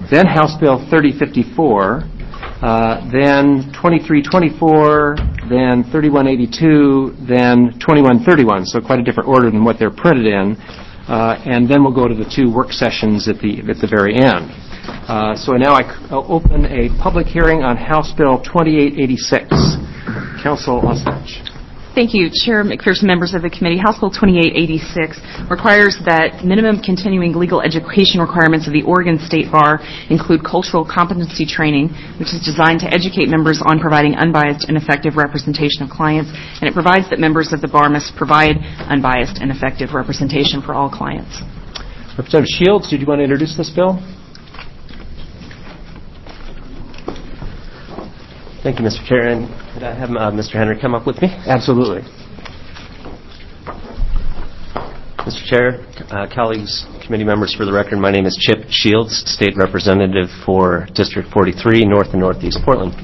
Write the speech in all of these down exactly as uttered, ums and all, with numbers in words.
then House Bill thirty fifty-four, uh, then twenty-three twenty-four, then thirty-one eighty-two, then twenty-one thirty-one, so quite a different order than what they're printed in. Uh, and then we'll go to the two work sessions at the at the very end. Uh, so now I c- I'll open a public hearing on House Bill twenty-eight eighty-six. Council Osage. Thank you, Chair McPherson, members of the committee. House Bill twenty-eight eighty-six requires that minimum continuing legal education requirements of the Oregon State Bar include cultural competency training, which is designed to educate members on providing unbiased and effective representation of clients, and it provides that members of the bar must provide unbiased and effective representation for all clients. Representative Shields, did you want to introduce this bill? Thank you, Mister Chair. And could I have uh, Mister Henry come up with me? Absolutely. Mister Chair, uh, colleagues, committee members, for the record, my name is Chip Shields, State Representative for District forty-three, North and Northeast Portland.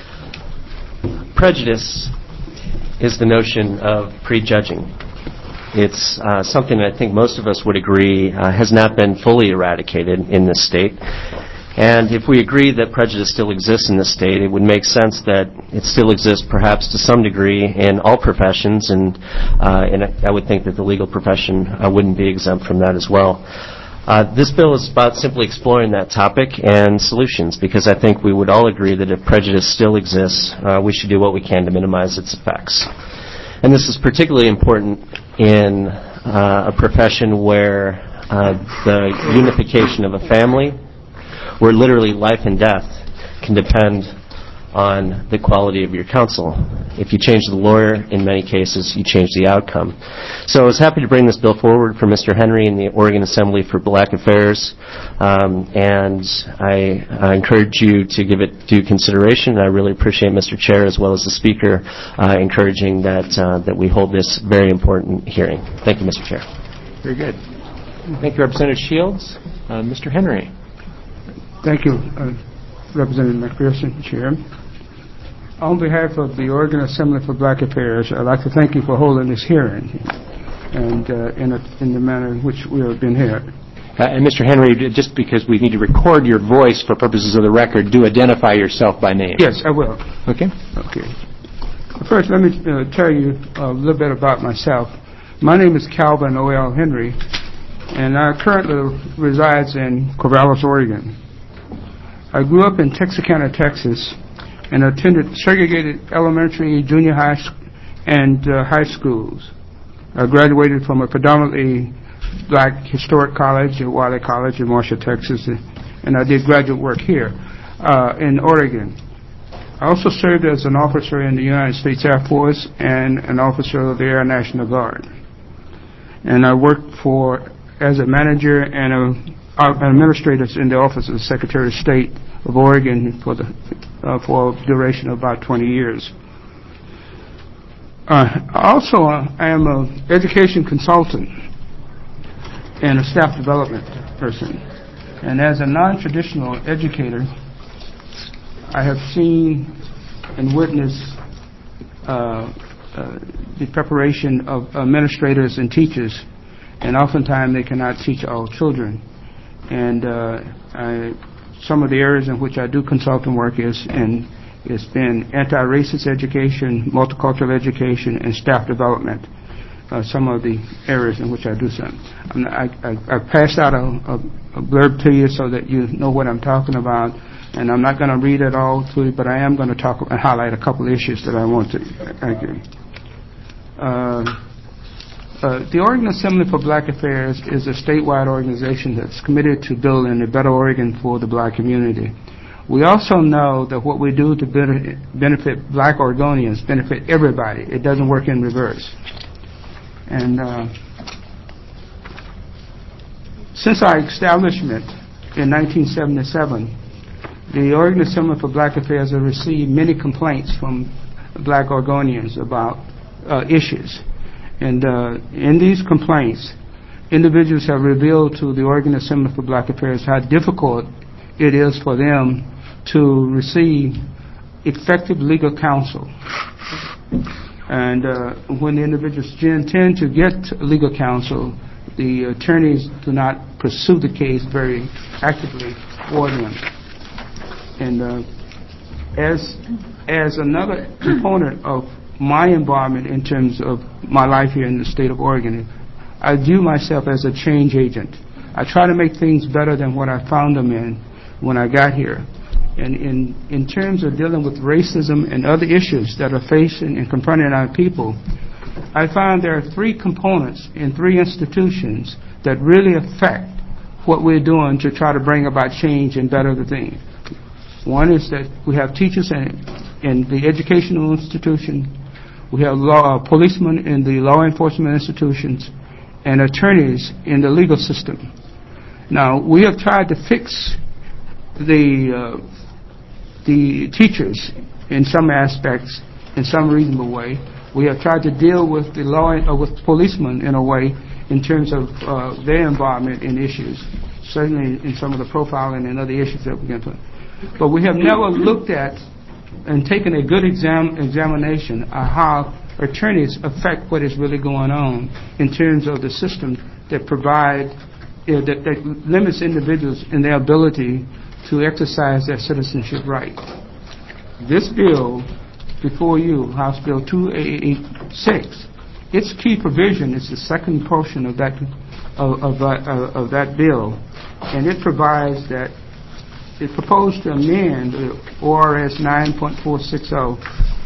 Prejudice is the notion of prejudging. It's uh, something that I think most of us would agree uh, has not been fully eradicated in this state. And if we agree that prejudice still exists in this state, it would make sense that it still exists perhaps to some degree in all professions, and, uh, and I would think that the legal profession uh, wouldn't be exempt from that as well. Uh, this bill is about simply exploring that topic and solutions, because I think we would all agree that if prejudice still exists, uh, we should do what we can to minimize its effects. And this is particularly important in uh, a profession where uh, the unification of a family, where literally life and death can depend on the quality of your counsel. If you change the lawyer, in many cases, you change the outcome. So I was happy to bring this bill forward for Mister Henry in the Oregon Assembly for Black Affairs, um, and I, I encourage you to give it due consideration. I really appreciate Mister Chair as well as the Speaker uh, encouraging that uh, that we hold this very important hearing. Thank you, Mister Chair. Very good. Thank you, Representative Shields. Uh, Mister Henry. Thank you, uh, Representative McPherson, Chair. On behalf of the Oregon Assembly for Black Affairs, I'd like to thank you for holding this hearing and uh, in, a, in the manner in which we have been here. Uh, and Mister Henry, just because we need to record your voice for purposes of the record, do identify yourself by name. Yes, I will. Okay. Okay. First, let me uh, tell you a little bit about myself. My name is Calvin O L Henry, and I currently resides in Corvallis, Oregon. I grew up in Texarkana, Texas, and attended segregated elementary, junior high, and uh, high schools. I graduated from a predominantly black historic college at Wiley College in Marshall, Texas, and I did graduate work here uh, in Oregon. I also served as an officer in the United States Air Force and an officer of the Air National Guard. And I worked for as a manager and a administrators in the Office of the Secretary of State of Oregon for the uh, for a duration of about twenty years. Uh, also, uh, I am an education consultant and a staff development person. And as a non-traditional educator, I have seen and witnessed uh, uh, the preparation of administrators and teachers, and oftentimes they cannot teach all children. And uh, I, some of the areas in which I do consulting work is in it's been anti-racist education, multicultural education, and staff development. Uh, some of the areas in which I do some. I'm not, I, I, I passed out a, a, a blurb to you so that you know what I'm talking about, and I'm not going to read it all to you, but I am going to talk and highlight a couple of issues that I want to argue. Uh, Uh, the Oregon Assembly for Black Affairs is a statewide organization that's committed to building a better Oregon for the black community. We also know that what we do to benefit black Oregonians benefit everybody. It doesn't work in reverse. And uh, since our establishment in nineteen seventy-seven, the Oregon Assembly for Black Affairs has received many complaints from black Oregonians about uh, issues. And uh, in these complaints, individuals have revealed to the Oregon Assembly for Black Affairs how difficult it is for them to receive effective legal counsel. And uh, when the individuals intend to get legal counsel, the attorneys do not pursue the case very actively for them. And uh, as as another component of my involvement in terms of my life here in the state of Oregon, I view myself as a change agent. I try to make things better than what I found them in when I got here. And in, in terms of dealing with racism and other issues that are facing and confronting our people, I found there are three components in three institutions that really affect what we're doing to try to bring about change and better the thing. One is that we have teachers in, in the educational institution, we have law, uh, policemen in the law enforcement institutions, and attorneys in the legal system. Now, we have tried to fix the uh, the teachers in some aspects in some reasonable way. We have tried to deal with the law uh, with policemen in a way in terms of uh, their involvement in issues, certainly in some of the profiling and other issues that we can put. But we have never looked at and taken a good exam examination of how attorneys affect what is really going on in terms of the system that provide, you know, that, that limits individuals in their ability to exercise their citizenship right. This bill before you, House Bill two eighty-six, its key provision is the second portion of that of, of, that, uh, of that bill, and it provides that it proposed to amend O R S nine point four six zero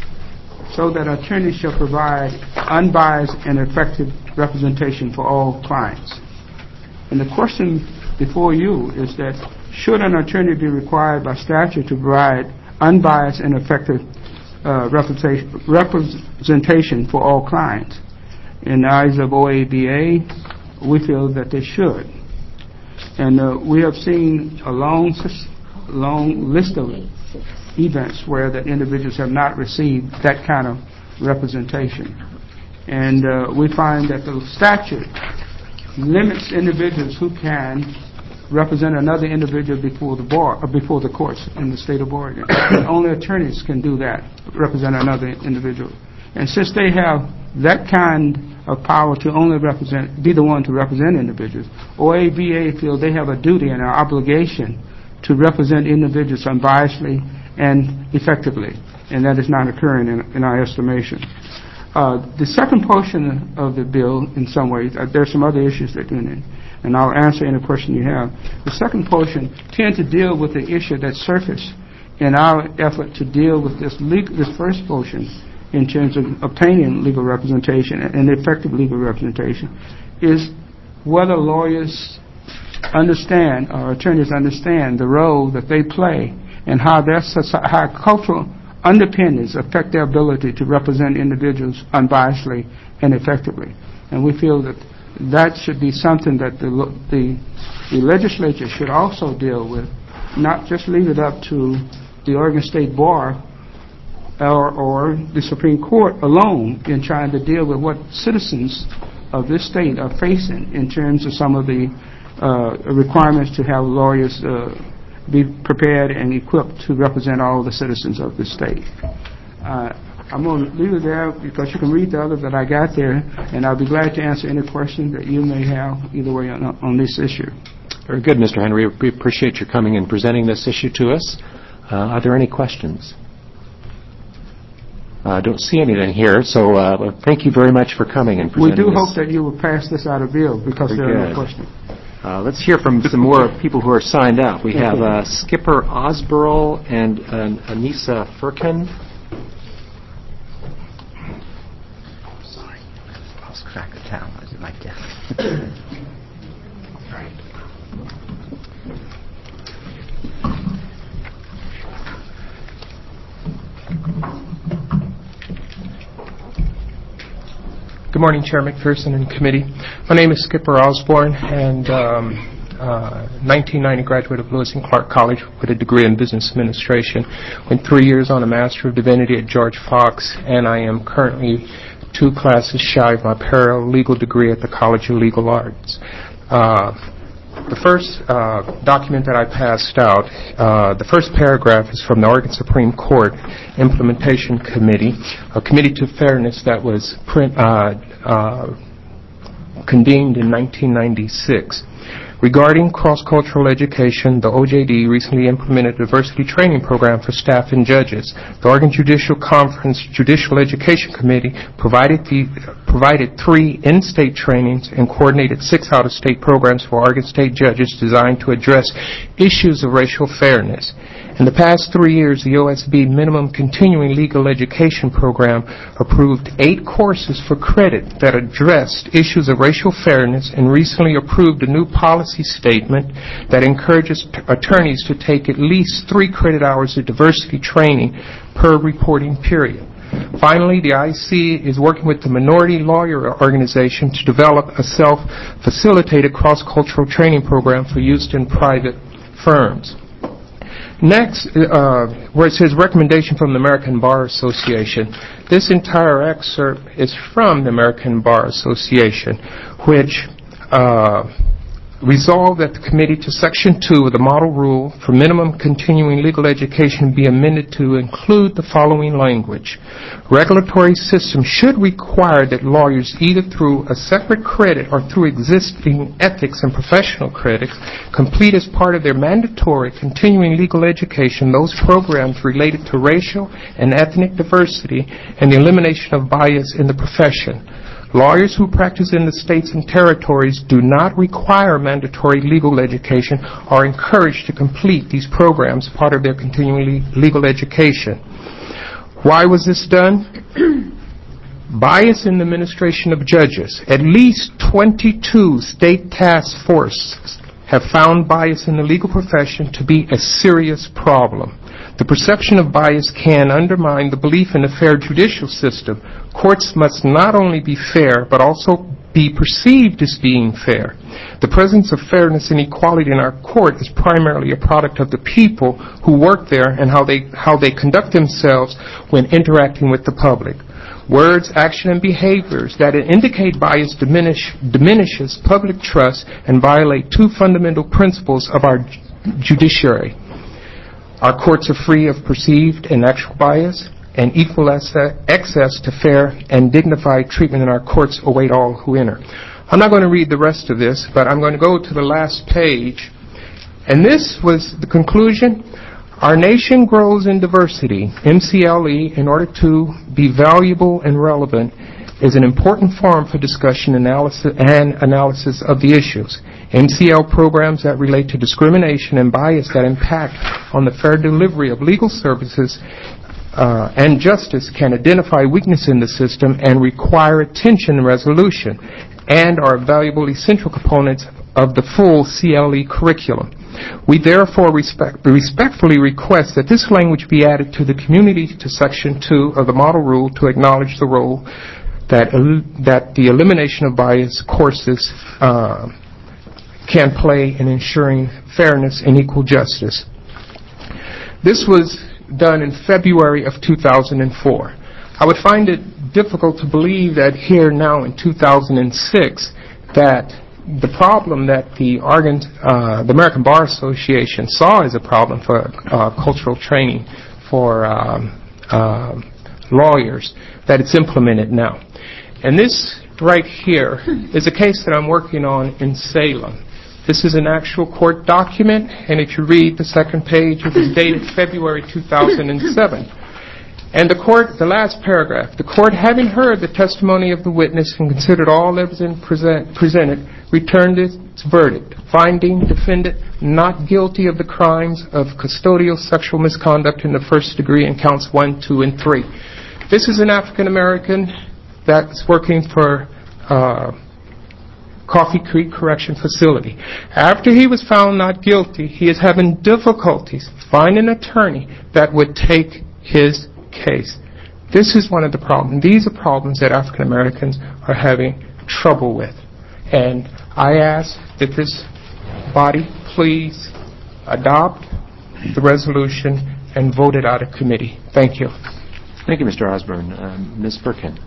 so that attorneys shall provide unbiased and effective representation for all clients. And the question before you is that should an attorney be required by statute to provide unbiased and effective uh, representation, representation for all clients? In the eyes of O A B A, we feel that they should. And uh, we have seen a long, long list of events where the individuals have not received that kind of representation. And uh, we find that the statute limits individuals who can represent another individual before the bar, or before the courts in the state of Oregon. Only attorneys can do that, represent another individual. And since they have that kind of power to only represent, be the one to represent individuals, O A B A feel they have a duty and an obligation to represent individuals unbiasedly and effectively, and that is not occurring in, in our estimation. Uh, the second portion of the bill, in some ways, uh, there are some other issues that are in it, and I'll answer any question you have. The second portion tends to deal with the issue that surfaced in our effort to deal with this, legal, this first portion in terms of obtaining legal representation and effective legal representation, is whether lawyers understand or attorneys understand the role that they play and how their how cultural underpinnings affect their ability to represent individuals unbiasedly and effectively. And we feel that that should be something that the, the, the legislature should also deal with, not just leave it up to the Oregon State Bar or, or the Supreme Court alone in trying to deal with what citizens of this state are facing in terms of some of the uh, requirements to have lawyers uh, be prepared and equipped to represent all the citizens of the state. Uh, I'm going to leave it there because you can read the other that I got there, and I'll be glad to answer any questions that you may have either way on, on this issue. Very good, Mister Henry. We appreciate your coming and presenting this issue to us. Uh, are there any questions? I uh, don't see anything here, so uh, thank you very much for coming and presenting this. We do this. hope that you will pass this out of bill because Very there are good. no questions. Uh, let's hear from some more people who are signed up. We have uh, Skipper Osborne and uh, Anissa Furkan. Sorry, lost track of town. I did my guess. Good morning, Chair McPherson and committee. My name is Skipper Osborne, and um, uh, nineteen ninety graduate of Lewis and Clark College with a degree in business administration. Went three years on a Master of Divinity at George Fox, and I am currently two classes shy of my paralegal degree at the College of Legal Arts. Uh, The first uh, document that I passed out, uh, the first paragraph is from the Oregon Supreme Court Implementation Committee, a committee to fairness that was print, uh, uh, convened in nineteen ninety-six. Regarding cross-cultural education, the O J D recently implemented a diversity training program for staff and judges. The Oregon Judicial Conference Judicial Education Committee provided, the, provided three in-state trainings and coordinated six out-of-state programs for Oregon State judges designed to address issues of racial fairness. In the past three years, the O S B Minimum Continuing Legal Education Program approved eight courses for credit that addressed issues of racial fairness and recently approved a new policy statement that encourages t- attorneys to take at least three credit hours of diversity training per reporting period. Finally, the I C is working with the Minority Lawyer Organization to develop a self-facilitated cross-cultural training program for use in private firms. Next, uh, where it says recommendation from the American Bar Association, this entire excerpt is from the American Bar Association, which uh, resolved that the committee to Section two of the Model Rule for Minimum Continuing Legal Education be amended to include the following language. Regulatory systems should require that lawyers, either through a separate credit or through existing ethics and professional credits, complete as part of their mandatory continuing legal education those programs related to racial and ethnic diversity and the elimination of bias in the profession. Lawyers who practice in the states and territories do not require mandatory legal education are encouraged to complete these programs part of their continuing legal education. Why was this done? Bias in the administration of judges. At least twenty-two state task forces have found bias in the legal profession to be a serious problem. The perception of bias can undermine the belief in a fair judicial system. Courts must not only be fair, but also be perceived as being fair. The presence of fairness and equality in our court is primarily a product of the people who work there and how they, how they conduct themselves when interacting with the public. Words, action, and behaviors that indicate bias diminish, diminishes public trust and violate two fundamental principles of our judiciary. Our courts are free of perceived and actual bias, and equal access to fair and dignified treatment in our courts await all who enter. I'm not going to read the rest of this, but I'm going to go to the last page. And this was the conclusion. Our nation grows in diversity. M C L E, in order to be valuable and relevant, is an important forum for discussion analysis and analysis of the issues. M C L programs that relate to discrimination and bias that impact on the fair delivery of legal services uh, and justice can identify weakness in the system and require attention and resolution, and are valuable essential components of the full C L E curriculum. We therefore respect, respectfully request that this language be added to the community to Section two of the Model Rule to acknowledge the role that, uh, that the elimination of bias courses uh, can play in ensuring fairness and equal justice. This was done in February of two thousand four. I would find it difficult to believe that here now in two thousand six that the problem that the Oregon, uh, the American Bar Association saw as a problem for uh, cultural training for um, uh, lawyers, that it's implemented now. And this right here is a case that I'm working on in Salem. This is an actual court document, and if you read the second page, it was dated February two thousand seven. And the court, the last paragraph, the court, having heard the testimony of the witness and considered all evidence present, presented, returned its verdict, finding defendant not guilty of the crimes of custodial sexual misconduct in the first degree in counts one, two, and three. This is an African American that's working for uh, Coffee Creek Correction Facility. After he was found not guilty, he is having difficulties finding an attorney that would take his case. This is one of the problems. These are problems that African Americans are having trouble with. And I ask that this body please adopt the resolution and vote it out of committee. Thank you. Thank you, Mister Osborne. Um, Miz Perkin.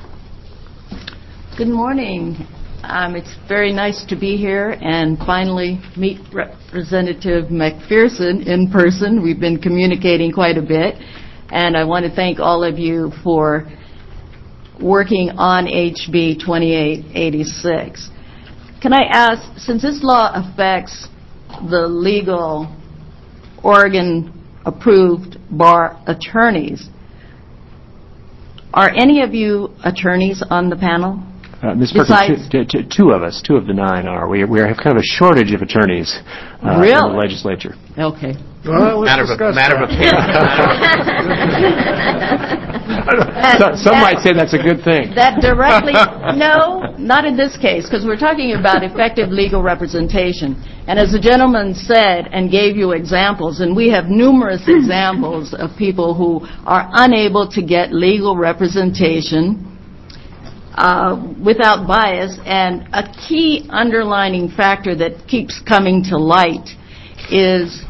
Good morning. Um, it's very nice to be here and finally meet Representative McPherson in person. We've been communicating quite a bit. And I want to thank all of you for working on H B twenty-eight eighty-six. can I ask, since this law affects the legal Oregon-approved bar attorneys, are any of you attorneys on the panel? Uh, Miz Perkins, two, two, two of us, two of the nine are. We, we have kind of a shortage of attorneys uh, really? in the legislature. Okay. Well, matter of, matter of opinion. So, some that, might say that's a good thing. That directly, no, not in this case, because we're talking about effective legal representation. And as the gentleman said and gave you examples, and we have numerous examples of people who are unable to get legal representation uh, without bias, and a key underlining factor that keeps coming to light is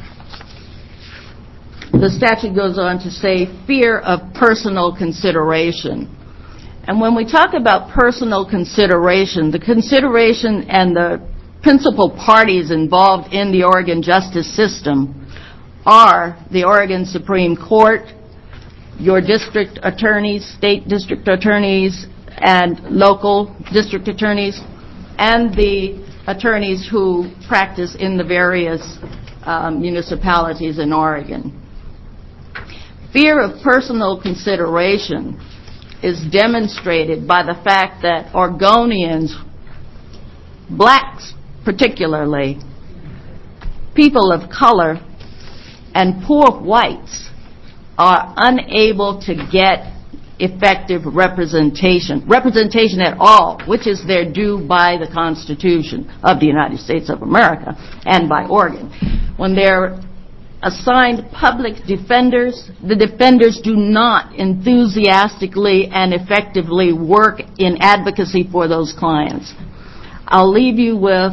the statute goes on to say fear of personal consideration. And when we talk about personal consideration, the consideration and the principal parties involved in the Oregon justice system are the Oregon Supreme Court, your district attorneys, state district attorneys, and local district attorneys, and the attorneys who practice in the various um, municipalities in Oregon. Fear of personal consideration is demonstrated by the fact that Oregonians, blacks particularly, people of color, and poor whites are unable to get effective representation, representation at all, which is their due by the Constitution of the United States of America and by Oregon. When they're assigned public defenders, the defenders do not enthusiastically and effectively work in advocacy for those clients. I'll leave you with,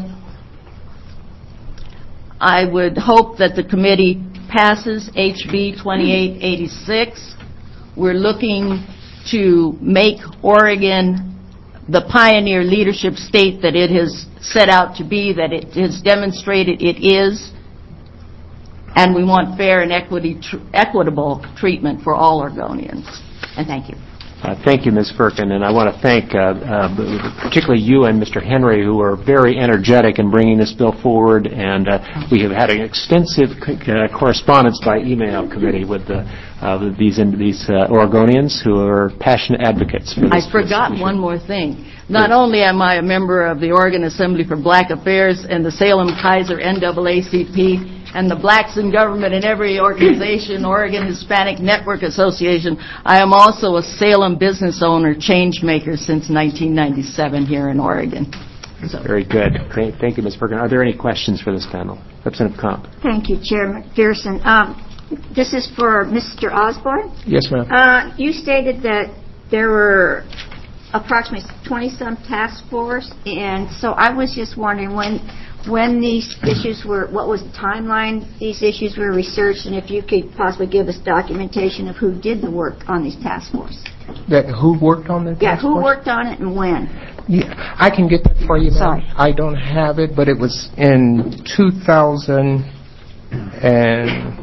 I would hope that the committee passes H B twenty-eight eighty-six. We're looking to make Oregon the pioneer leadership state that it has set out to be, that it has demonstrated it is. And we want fair and equity tr- equitable treatment for all Oregonians. And thank you. Uh, thank you, Miz Firkin, and I want to thank uh, uh, particularly you and Mister Henry, who are very energetic in bringing this bill forward, and uh, we have had an extensive uh, correspondence by email committee with, the, uh, with these, in, these uh, Oregonians who are passionate advocates for this. I forgot this one more thing. Not only am I a member of the Oregon Assembly for Black Affairs and the Salem-Keizer N double A C P, and the Blacks in Government in Every Organization, Oregon Hispanic Network Association, I am also a Salem business owner, change maker since nineteen ninety-seven here in Oregon. So. Very good. Thank, thank you, Miz Perkin. Are there any questions for this panel? Representative Comp. Thank you, Chair McPherson. Um, this is for Mister Osborne. Yes, ma'am. Uh, you stated that there were approximately twenty-some task force, and so I was just wondering when when these issues were, what was the timeline these issues were researched, and if you could possibly give us documentation of who did the work on these task force. That who worked on the task Yeah, who force? worked on it and when? Yeah, I can get that for you, ma'am. Sorry. I don't have it, but it was in two thousand and...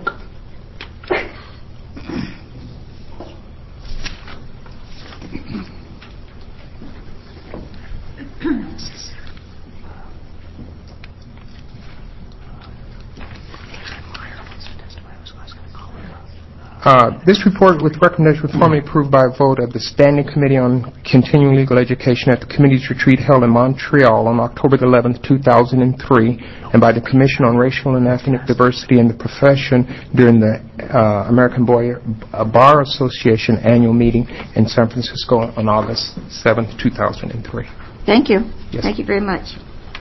Uh, this report, with recommendation, was formally approved by a vote of the Standing Committee on Continuing Legal Education at the committee's retreat held in Montreal on October eleventh, two thousand three, and by the Commission on Racial and Ethnic Diversity in the Profession during the uh, American Bar Association annual meeting in San Francisco on August seventh, two thousand three. Thank you. Yes. Thank you very much.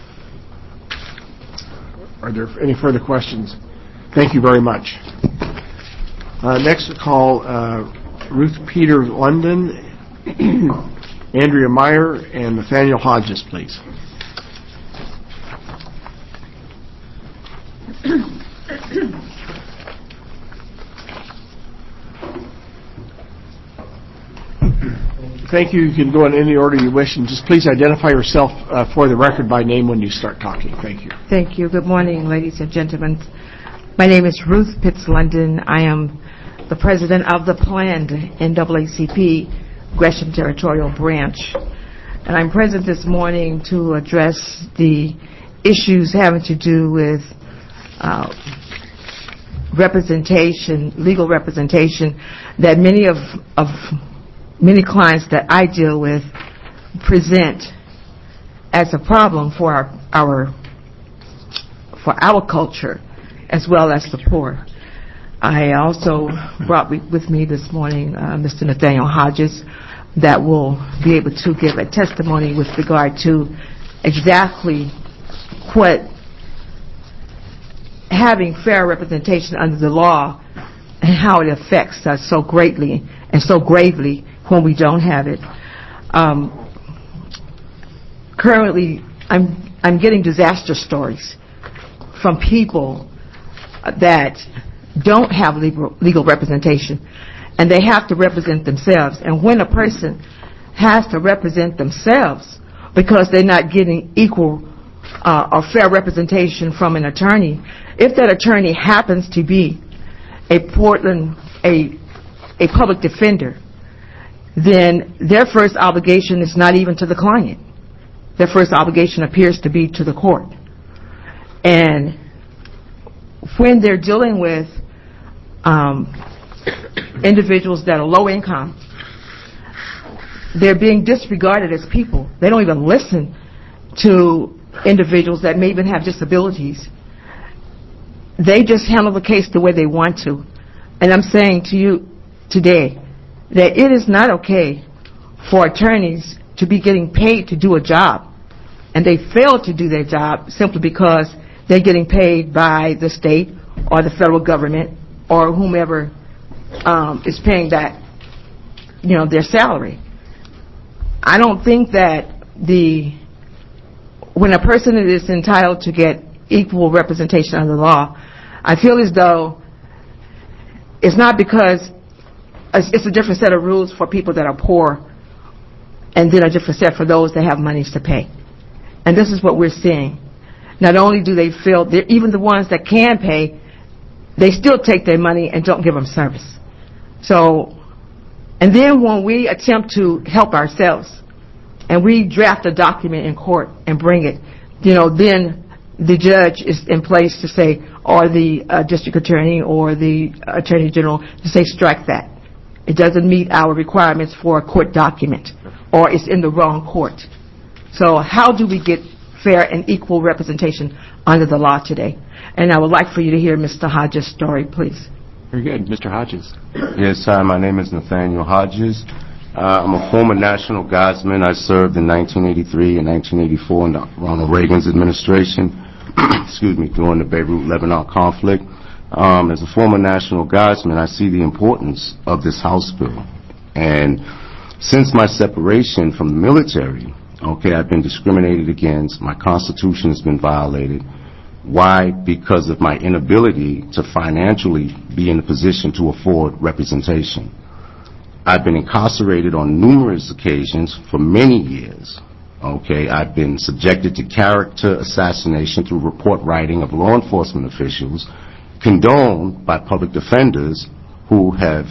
Are there any further questions? Thank you very much. Uh, next, we'll call uh, Ruth Peter London, Andrea Meyer, and Nathaniel Hodges, please. Thank you. You can go in any order you wish, and just please identify yourself uh, for the record by name when you start talking. Thank you. Thank you. Good morning, ladies and gentlemen. My name is Ruth Pitts London. I am the president of the planned N double A C P Gresham Territorial Branch. and I'm present this morning to address the issues having to do with uh, representation, legal representation, that many of, of many clients that I deal with present as a problem for our, our for our culture as well as the poor. I also brought with me this morning uh, Mister Nathaniel Hodges that will be able to give a testimony with regard to exactly what having fair representation under the law and how it affects us so greatly and so gravely when we don't have it. Um, currently, I'm I'm getting disaster stories from people that don't have legal, legal representation, and they have to represent themselves. And when a person has to represent themselves because they're not getting equal uh, or fair representation from an attorney, if that attorney happens to be a Portland, a, a public defender, then their first obligation is not even to the client. Their first obligation appears to be to the court. And when they're dealing with um, individuals that are low income, they're being disregarded as people. They don't even listen to individuals that may even have disabilities. They just handle the case the way they want to. And I'm saying to you today that it is not okay for attorneys to be getting paid to do a job, and they fail to do their job simply because they're getting paid by the state or the federal government or whomever um, is paying that, you know, their salary. I don't think that the when a person is entitled to get equal representation under the law, I feel as though it's not because it's a different set of rules for people that are poor and then a different set for those that have monies to pay. And this is what we're seeing. Not only do they feel, even the ones that can pay, they still take their money and don't give them service. So, and then when we attempt to help ourselves and we draft a document in court and bring it, you know, then the judge is in place to say, or the uh, district attorney or the attorney general to say, strike that. It doesn't meet our requirements for a court document, or it's in the wrong court. So how do we get fair and equal representation under the law today? And I would like for you to hear Mister Hodges' story, please. Very good. Mister Hodges. Yes, hi, my name is Nathaniel Hodges. Uh, I'm a former National Guardsman. I served in nineteen eighty-three and nineteen eighty-four in Ronald Reagan's administration, excuse me, during the Beirut-Lebanon conflict. Um, as a former National Guardsman, I see the importance of this House bill. And since my separation from the military, okay, I've been discriminated against. My Constitution has been violated. Why? Because of my inability to financially be in a position to afford representation. I've been incarcerated on numerous occasions for many years. Okay, I've been subjected to character assassination through report writing of law enforcement officials, condoned by public defenders who have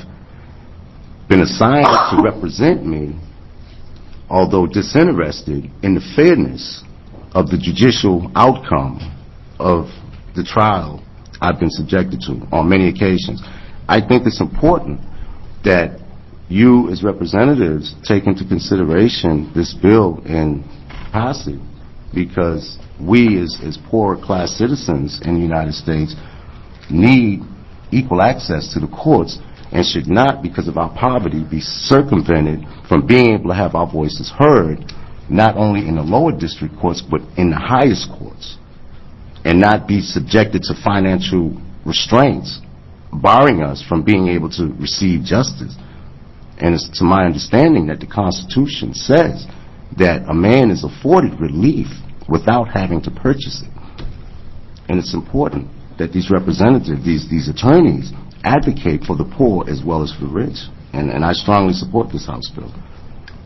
been assigned to represent me, although disinterested in the fairness of the judicial outcome of the trial I've been subjected to on many occasions. I think it's important that you as representatives take into consideration this bill and pass it, because we as, as poorer class citizens in the United States need equal access to the courts and should not, because of our poverty, be circumvented from being able to have our voices heard, not only in the lower district courts, but in the highest courts, and not be subjected to financial restraints, barring us from being able to receive justice. And it's to my understanding that the Constitution says that a man is afforded relief without having to purchase it. And it's important that these representatives, these, these attorneys, advocate for the poor as well as for the rich. And, and I strongly support this House bill.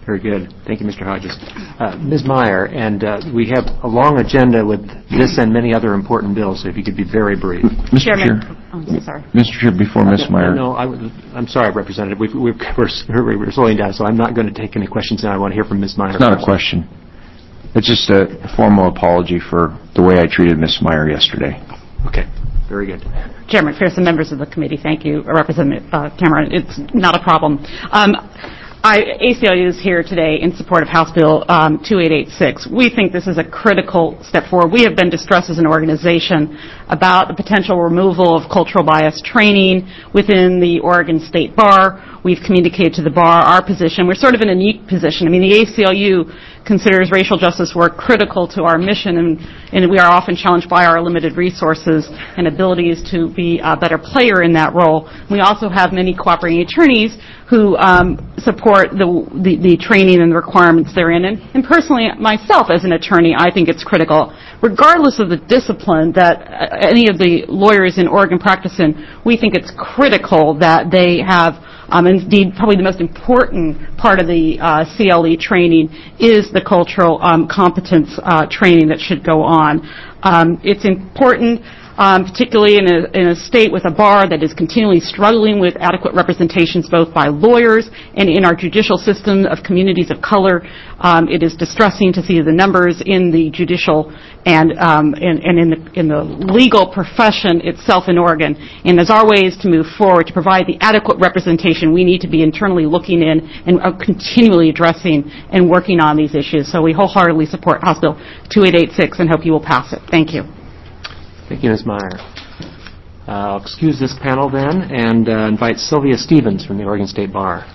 Very good. Thank you, Mister Hodges. Uh, Miz Meyer, and uh, we have a long agenda with this and many other important bills, so if you could be very brief. Mister Chair. Oh, sorry. Mister Chair, before Miz Meyer. No, no I, I'm sorry, Representative. We've, we've, we're, we're slowing down, so I'm not going to take any questions now. I want to hear from Miz Meyer. It's not a question. It's just a formal apology for the way I treated Miz Meyer yesterday. Okay. Very good. Chair McPherson, members of the committee, thank you, Representative uh, Cameron. It's not a problem. Um, I, A C L U is here today in support of House Bill um, two eight eight six. We think this is a critical step forward. We have been distressed as an organization about the potential removal of cultural bias training within the Oregon State Bar. We've communicated to the bar our position. We're sort of in a unique position. I mean, the A C L U considers racial justice work critical to our mission, and, and we are often challenged by our limited resources and abilities to be a better player in that role. We also have many cooperating attorneys who um, support the, the, the training and the requirements therein. And, and personally, myself as an attorney, I think it's critical. Regardless of the discipline that uh, any of the lawyers in Oregon practice in, we think it's critical that they have Um, indeed, probably the most important part of the uh, C L E training is the cultural um, competence uh, training that should go on. Um, it's important, um, particularly in a, in a state with a bar that is continually struggling with adequate representations both by lawyers and in our judicial system of communities of color. Um, it is distressing to see the numbers in the judicial and, um, and, and in, the, in the legal profession itself in Oregon. And as our ways to move forward to provide the adequate representation, we need to be internally looking in and uh, continually addressing and working on these issues. So we wholeheartedly support House Bill two eight eight six and hope you will pass it. Thank you. Thank you, Miz Meyer. Uh, I'll excuse this panel then and uh, invite Sylvia Stevens from the Oregon State Bar.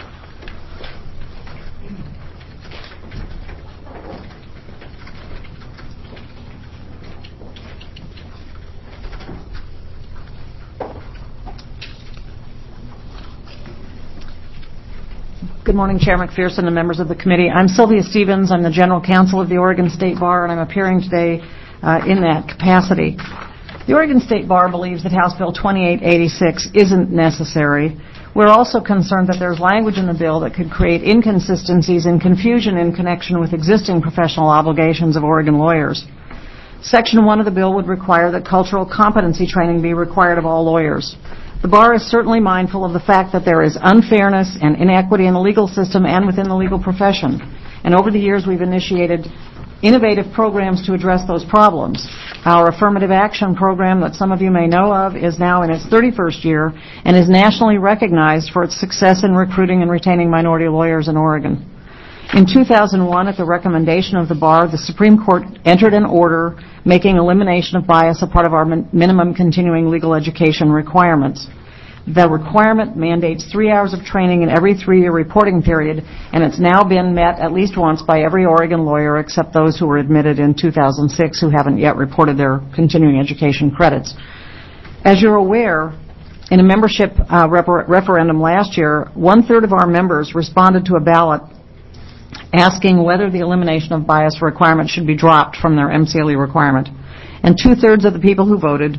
Good morning, Chair McPherson and members of the committee. I'm Sylvia Stevens. I'm the General Counsel of the Oregon State Bar, and I'm appearing today uh, in that capacity. The Oregon State Bar believes that House Bill twenty-eight eighty-six isn't necessary. We're also concerned that there's language in the bill that could create inconsistencies and confusion in connection with existing professional obligations of Oregon lawyers. Section one of the bill would require that cultural competency training be required of all lawyers. The bar is certainly mindful of the fact that there is unfairness and inequity in the legal system and within the legal profession. And over the years, we've initiated innovative programs to address those problems. Our affirmative action program that some of you may know of is now in its thirty-first year and is nationally recognized for its success in recruiting and retaining minority lawyers in Oregon. In two thousand one, at the recommendation of the bar, the Supreme Court entered an order making elimination of bias a part of our min- minimum continuing legal education requirements. The requirement mandates three hours of training in every three-year reporting period, and it's now been met at least once by every Oregon lawyer except those who were admitted in two thousand six who haven't yet reported their continuing education credits. As you're aware, in a membership uh, refer- referendum last year, one-third of our members responded to a ballot asking whether the elimination of bias requirement should be dropped from their M C L E requirement. And two-thirds of the people who voted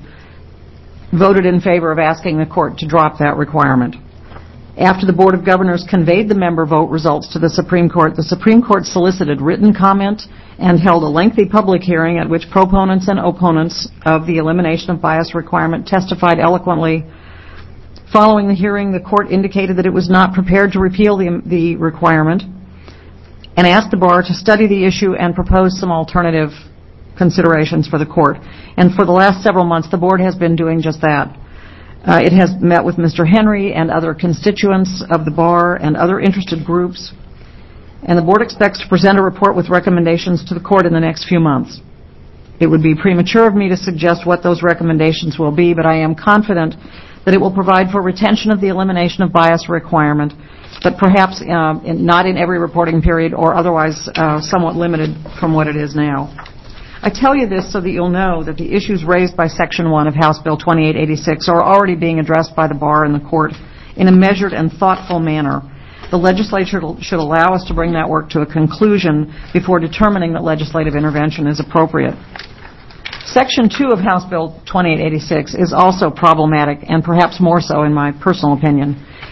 voted in favor of asking the court to drop that requirement. After the Board of Governors conveyed the member vote results to the Supreme Court, the Supreme Court solicited written comment and held a lengthy public hearing at which proponents and opponents of the elimination of bias requirement testified eloquently. Following the hearing, the court indicated that it was not prepared to repeal the, the requirement and asked the bar to study the issue and propose some alternative considerations for the court. And for the last several months, the board has been doing just that. Uh, it has met with Mister Henry and other constituents of the bar and other interested groups, and the board expects to present a report with recommendations to the court in the next few months. It would be premature of me to suggest what those recommendations will be, but I am confident that it will provide for retention of the elimination of bias requirement, but perhaps uh, in, not in every reporting period or otherwise uh, somewhat limited from what it is now. I tell you this so that you'll know that the issues raised by Section one of House Bill twenty-eight eighty-six are already being addressed by the bar and the court in a measured and thoughtful manner. The legislature should allow us to bring that work to a conclusion before determining that legislative intervention is appropriate. Section two of House Bill twenty-eight eighty-six is also problematic, and perhaps more so in my personal opinion.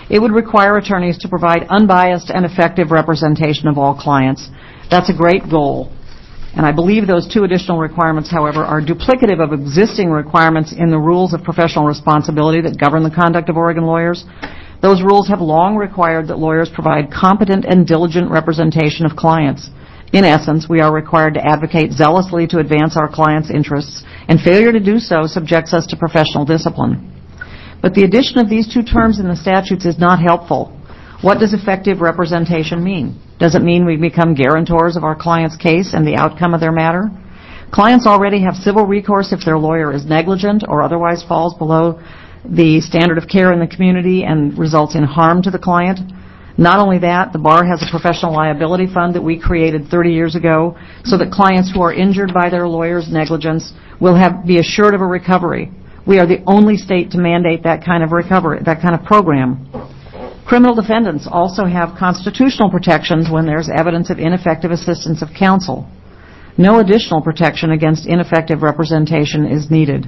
It would require attorneys to provide unbiased and effective representation of all clients. That's a great goal. And I believe those two additional requirements, however, are duplicative of existing requirements in the rules of professional responsibility that govern the conduct of Oregon lawyers. Those rules have long required that lawyers provide competent and diligent representation of clients. In essence, we are required to advocate zealously to advance our clients' interests, and failure to do so subjects us to professional discipline. But the addition of these two terms in the statutes is not helpful. What does effective representation mean? Does it mean we become guarantors of our client's case and the outcome of their matter? Clients already have civil recourse if their lawyer is negligent or otherwise falls below the standard of care in the community and results in harm to the client. Not only that, the bar has a professional liability fund that we created thirty years ago so that clients who are injured by their lawyer's negligence will have, be assured of a recovery. We are the only state to mandate that kind of recovery, that kind of program. Criminal defendants also have constitutional protections when there's evidence of ineffective assistance of counsel. No additional protection against ineffective representation is needed.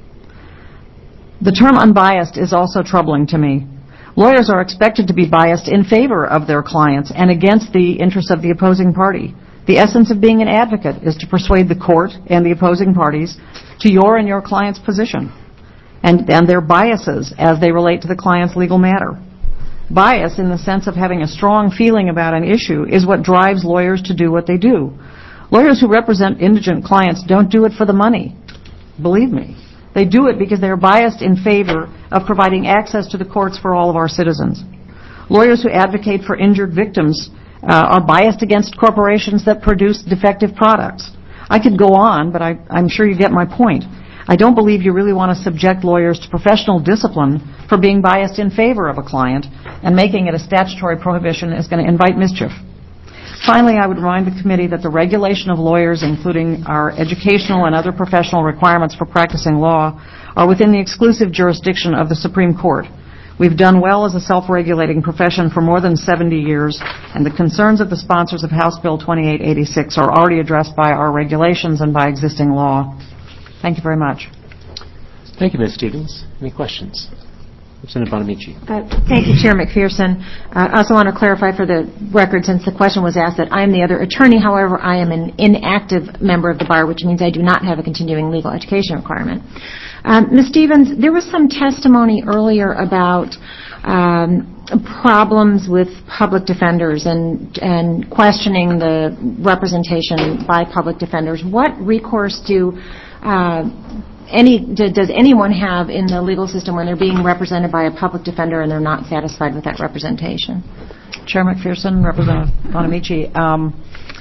The term unbiased is also troubling to me. Lawyers are expected to be biased in favor of their clients and against the interests of the opposing party. The essence of being an advocate is to persuade the court and the opposing parties to your and your client's position and, and their biases as they relate to the client's legal matter. Bias, in the sense of having a strong feeling about an issue, is what drives lawyers to do what they do. Lawyers who represent indigent clients don't do it for the money. Believe me. They do it because they're biased in favor of providing access to the courts for all of our citizens. Lawyers who advocate for injured victims uh, are biased against corporations that produce defective products. I could go on, but I, I'm sure you get my point. I don't believe you really want to subject lawyers to professional discipline for being biased in favor of a client, and making it a statutory prohibition is going to invite mischief. Finally, I would remind the committee that the regulation of lawyers, including our educational and other professional requirements for practicing law, are within the exclusive jurisdiction of the Supreme Court. We've done well as a self-regulating profession for more than seventy years, and the concerns of the sponsors of House Bill twenty-eight eighty-six are already addressed by our regulations and by existing law. Thank you very much. Thank you, Miz Stevens. Any questions? Representative Bonamici. Uh, thank you, Chair McPherson. Uh, I also want to clarify for the record, since the question was asked, that I am the other attorney. However, I am an inactive member of the bar, which means I do not have a continuing legal education requirement. Um, Miz Stevens, there was some testimony earlier about um, problems with public defenders and, and questioning the representation by public defenders. What recourse do uh, Any, does anyone have in the legal system when they're being represented by a public defender and they're not satisfied with that representation? Chair McPherson, Representative Bonamici, um,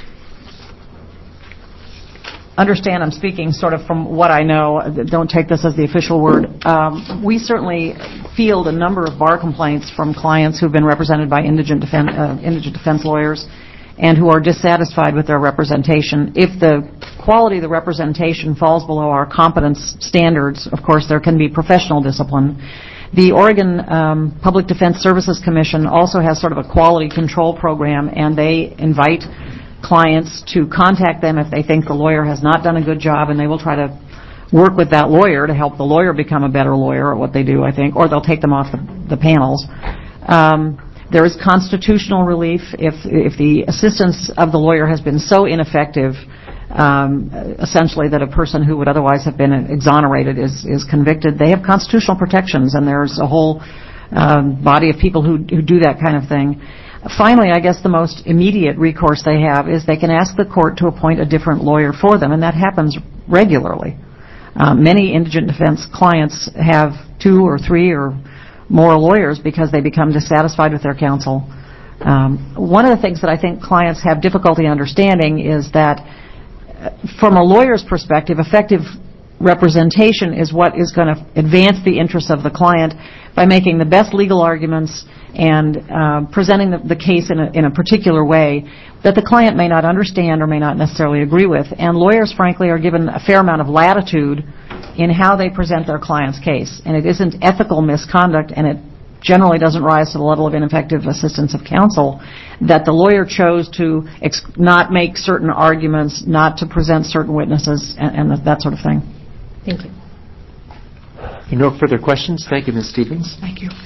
understand I'm speaking sort of from what I know. Don't take this as the official word. Um, we certainly field a number of bar complaints from clients who've been represented by indigent, defen- uh, indigent defense lawyers and who are dissatisfied with their representation. If the quality of the representation falls below our competence standards, of course, there can be professional discipline. The Oregon um, Public Defense Services Commission also has sort of a quality control program, and they invite clients to contact them if they think the lawyer has not done a good job, and they will try to work with that lawyer to help the lawyer become a better lawyer at what they do, I think, or they'll take them off the, the panels. Um, There is constitutional relief if if the assistance of the lawyer has been so ineffective, um, essentially that a person who would otherwise have been exonerated is, is convicted. They have constitutional protections, and there's a whole um, body of people who, who do that kind of thing. Finally, I guess the most immediate recourse they have is they can ask the court to appoint a different lawyer for them, and that happens regularly. Um, many indigent defense clients have two or three or more lawyers because they become dissatisfied with their counsel. Um, one of the things that I think clients have difficulty understanding is that uh, from a lawyer's perspective, effective representation is what is going to advance the interests of the client by making the best legal arguments and uh, presenting the, the case in a, in a particular way that the client may not understand or may not necessarily agree with. And lawyers, frankly, are given a fair amount of latitude in how they present their client's case. And it isn't ethical misconduct, and it generally doesn't rise to the level of ineffective assistance of counsel, that the lawyer chose to ex- not make certain arguments, not to present certain witnesses, and, and that sort of thing. Thank you. No further questions. Thank you, Miz Stevens. Thank you.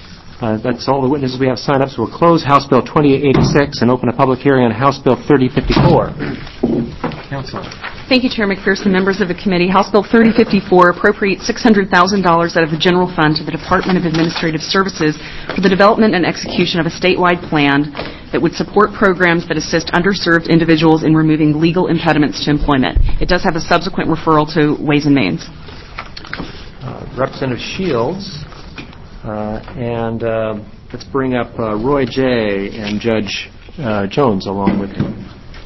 Uh, That's all the witnesses we have signed up, so we'll close House Bill twenty-eight eighty-six and open a public hearing on House Bill thirty fifty-four. Councilor. Thank you, Chair McPherson, members of the committee. House Bill thirty fifty-four appropriates six hundred thousand dollars out of the general fund to the Department of Administrative Services for the development and execution of a statewide plan that would support programs that assist underserved individuals in removing legal impediments to employment. It does have a subsequent referral to Ways and Means. Uh, Representative Shields, uh, and uh, let's bring up uh, Roy J. and Judge uh, Jones along with him.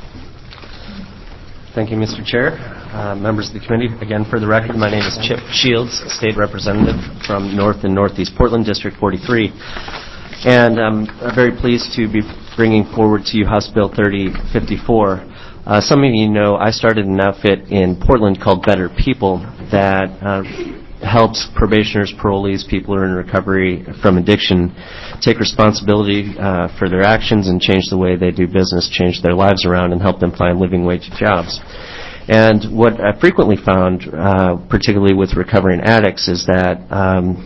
Thank you, Mister Chair. Uh, members of the committee, again, for the record, my name is Chip Shields, State Representative from North and Northeast Portland, District forty-three. And I'm uh, very pleased to be bringing forward to you House Bill thirty fifty-four. Uh, some of you know I started an outfit in Portland called Better People that uh, helps probationers, parolees, people who are in recovery from addiction take responsibility uh, for their actions and change the way they do business, change their lives around, and help them find living wage jobs. And what I frequently found, uh, particularly with recovering addicts, is that um,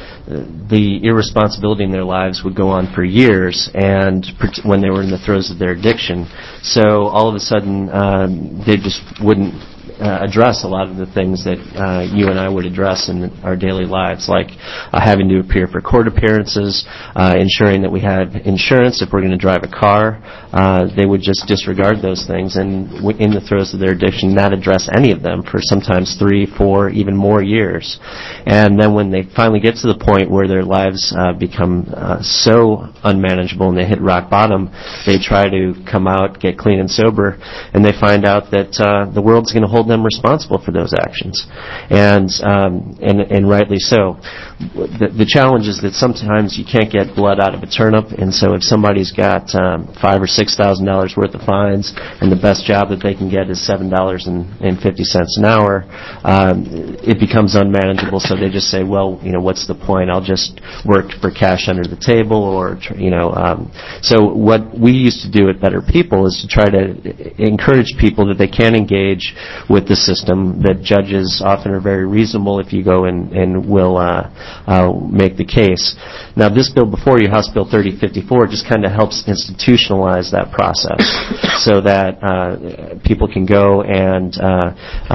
the irresponsibility in their lives would go on for years, and when they were in the throes of their addiction. So all of a sudden, um, they just wouldn't uh, address a lot of the things that uh, you and I would address in our daily lives, like uh, having to appear for court appearances, uh, ensuring that we had insurance if we're going to drive a car. Uh, they would just disregard those things, and w- in the throes of their addiction, not address any of them for sometimes three, four, even more years. And then when they finally get to the point where their lives uh, become uh, so unmanageable and they hit rock bottom, they try to come out, get clean and sober, and they find out that uh, the world's going to hold them responsible for those actions, and um, and, and rightly so. The, the challenge is that sometimes you can't get blood out of a turnip, and so if somebody's got um, five or six thousand dollars worth of fines, and the best job that they can get is seven dollars and fifty cents an hour, um, it becomes unmanageable. So they just say, well, you know, what's the point? I'll just work for cash under the table, or you know. Um, so what we used to do at Better People is to try to encourage people that they can engage with the system, that judges often are very reasonable if you go and, and will uh, uh, make the case. Now, this bill before you, House Bill thirty fifty-four, just kind of helps institutionalize that process so that uh, people can go and uh,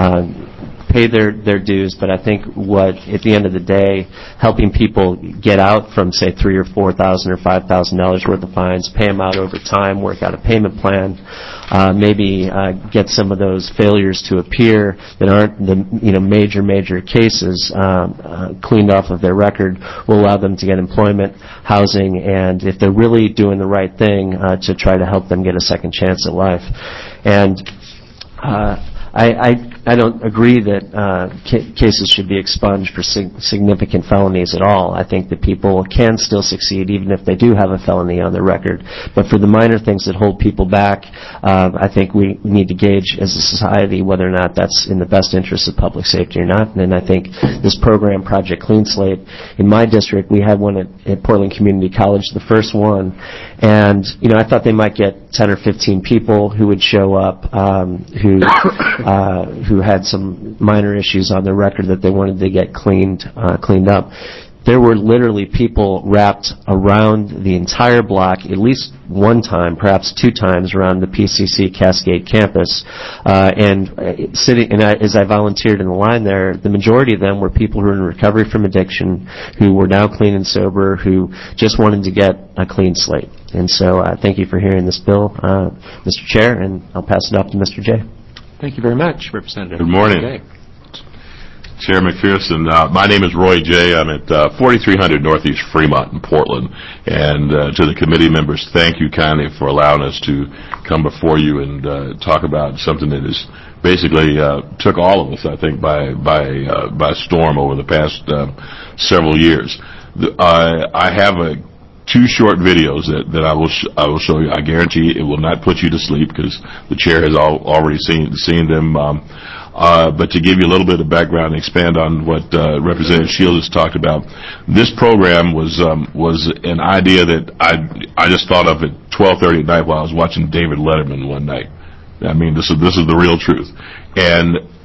uh, pay their, their dues, but I think what, at the end of the day, helping people get out from, say, three or four thousand or five thousand dollars worth of fines, pay them out over time, work out a payment plan, uh, maybe uh, get some of those failures to appear that aren't the you know major major cases um, uh, cleaned off of their record, will allow them to get employment, housing, and if they're really doing the right thing, uh, to try to help them get a second chance at life. And uh, I, I I don't agree that uh, ca- cases should be expunged for sig- significant felonies at all. I think that people can still succeed even if they do have a felony on their record. But for the minor things that hold people back, uh, I think we need to gauge as a society whether or not that's in the best interest of public safety or not. And I think this program, Project Clean Slate, in my district, we had one at, at Portland Community College, the first one. And, you know, I thought they might get ten or fifteen people who would show up um, who uh, who had some minor issues on their record that they wanted to get cleaned uh, cleaned up. There were literally people wrapped around the entire block, at least one time, perhaps two times, around the P C C Cascade campus. Uh, and uh, sitting, and I, as I volunteered in the line there, the majority of them were people who were in recovery from addiction, who were now clean and sober, who just wanted to get a clean slate. And so, uh, thank you for hearing this bill, uh, Mister Chair, and I'll pass it off to Mister J. Thank you very much, Representative. Good morning. Chair McPherson, uh, my name is Roy J. I'm at uh, forty-three hundred Northeast Fremont in Portland. And uh, to the committee members, thank you kindly for allowing us to come before you and uh, talk about something that is basically uh, took all of us, I think, by by uh, by storm over the past uh, several years. The, uh, I have a two short videos that, that I will sh- I will show you. I guarantee it will not put you to sleep because the chair has all, already seen seen them. Um, Uh, but to give you a little bit of background and expand on what uh, Representative Shields has talked about, this program was um, was an idea that I I just thought of at twelve thirty at night while I was watching David Letterman one night. I mean, this is this is the real truth. And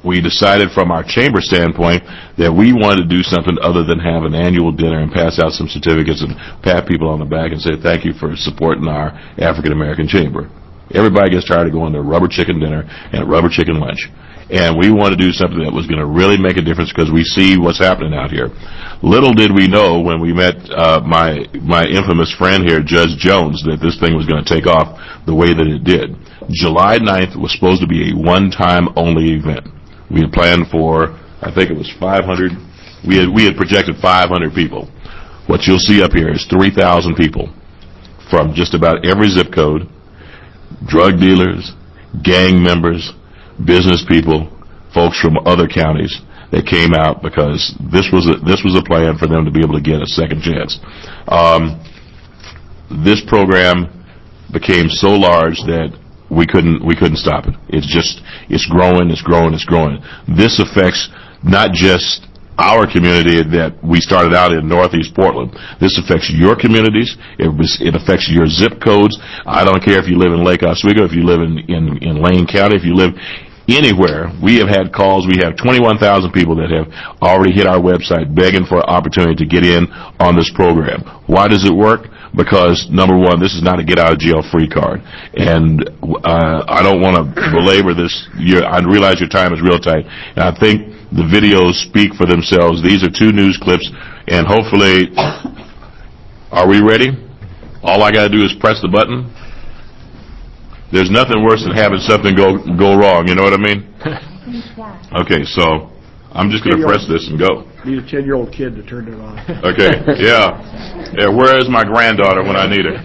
we decided from our chamber standpoint that we wanted to do something other than have an annual dinner and pass out some certificates and pat people on the back and say thank you for supporting our African American chamber. Everybody gets tired of going to a rubber chicken dinner and a rubber chicken lunch. And we want to do something that was going to really make a difference because we see what's happening out here. Little did we know when we met uh, my my infamous friend here, Judge Jones, that this thing was going to take off the way that it did. July ninth was supposed to be a one-time only event. We had planned for, I think it was five hundred. We had we had projected five hundred people. What you'll see up here is three thousand people from just about every zip code, drug dealers, gang members, business people, folks from other counties that came out because this was a, this was a plan for them to be able to get a second chance. Um, this program became so large that we couldn't we couldn't stop it. It's just it's growing, it's growing, it's growing. This affects not just our community that we started out in Northeast Portland. This affects your communities. It, was, it affects your zip codes. I don't care if you live in Lake Oswego, if you live in, in, in Lane County, if you live anywhere. We have had calls. We have twenty-one thousand people that have already hit our website begging for an opportunity to get in on this program. Why does it work? Because, number one, this is not a get-out-of-jail-free card. And uh, I don't want to belabor this. You're, I realize your time is real tight. And I think the videos speak for themselves. These are two news clips, and hopefully, are we ready? All I got to do is press the button. There's nothing worse than having something go go wrong, you know what I mean? Okay, so I'm just going to press this and go. Need a ten-year-old kid to turn it on. Okay, yeah. Yeah, where is my granddaughter when I need her?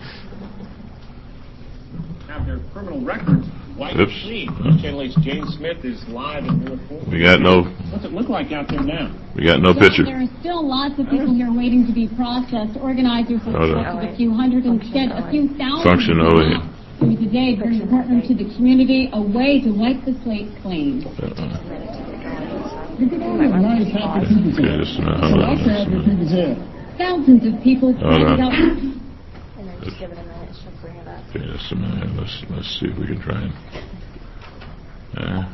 Have their criminal records wiped Oops. clean. Channel eight's Jane Smith is live in North Portland. We got no. What's it look like out there now? We got no picture. There are still lots of people here waiting to be processed. Organizers have Hold on. selected a few hundred, instead a few thousand. Function over here. Today, bring Portland to the community, a way to wipe the slate clean. Okay, just a minute. Hold on. Just a minute. Thousands of people Hold signed on. up. Okay, just a minute. Let's let's see if we can try and. Uh,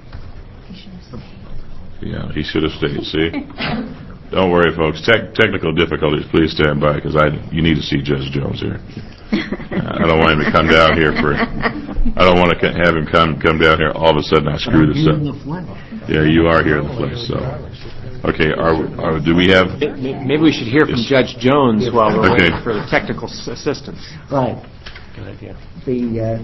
yeah, he should have stayed. See, don't worry, folks. Tech, technical difficulties. Please stand by because I you need to see Judge Jones here. Uh, I don't want him to come down here for. I don't want to have him come come down here. All of a sudden, I screw this up. Yeah, you are here in the flesh. So, okay. Are, are do we have? Maybe we should hear from Yes. Judge Jones while we're Okay. waiting for the technical s- assistance. Right. Good idea. The, uh,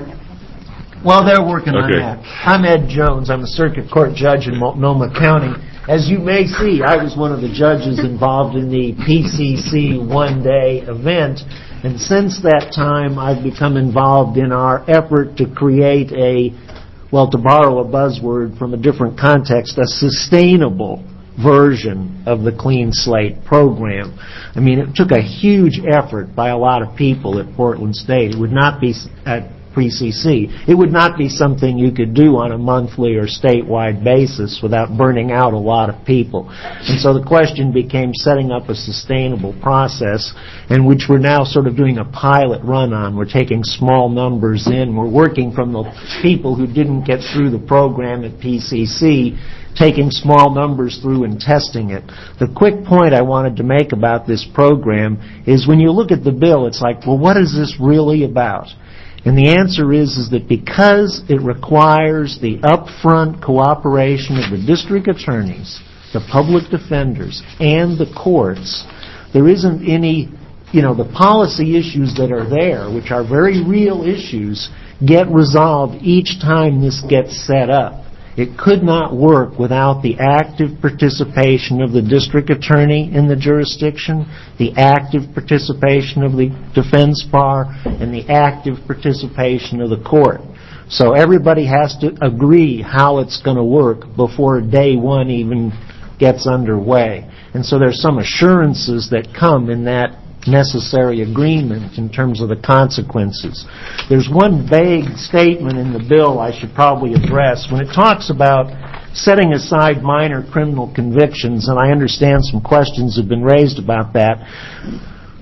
well, they're working Okay. on that. I'm Ed Jones. I'm a circuit court judge in Multnomah County. As you may see, I was one of the judges involved in the P C C one-day event, and since that time, I've become involved in our effort to create a, well, to borrow a buzzword from a different context, a sustainable version of the Clean Slate program. I mean, it took a huge effort by a lot of people at Portland State. It would not be at P C C. It would not be something you could do on a monthly or statewide basis without burning out a lot of people. And so the question became setting up a sustainable process, in which we're now sort of doing a pilot run on. We're taking small numbers in. We're working from the people who didn't get through the program at P C C, taking small numbers through and testing it. The quick point I wanted to make about this program is when you look at the bill, it's like, well, what is this really about? And the answer is, is that because it requires the upfront cooperation of the district attorneys, the public defenders, and the courts, there isn't any, you know, the policy issues that are there, which are very real issues, get resolved each time this gets set up. It could not work without the active participation of the district attorney in the jurisdiction, the active participation of the defense bar, and the active participation of the court. So everybody has to agree how it's going to work before day one even gets underway. And so there's some assurances that come in that necessary agreement in terms of the consequences. There's one vague statement in the bill I should probably address. When it talks about setting aside minor criminal convictions, and I understand some questions have been raised about that,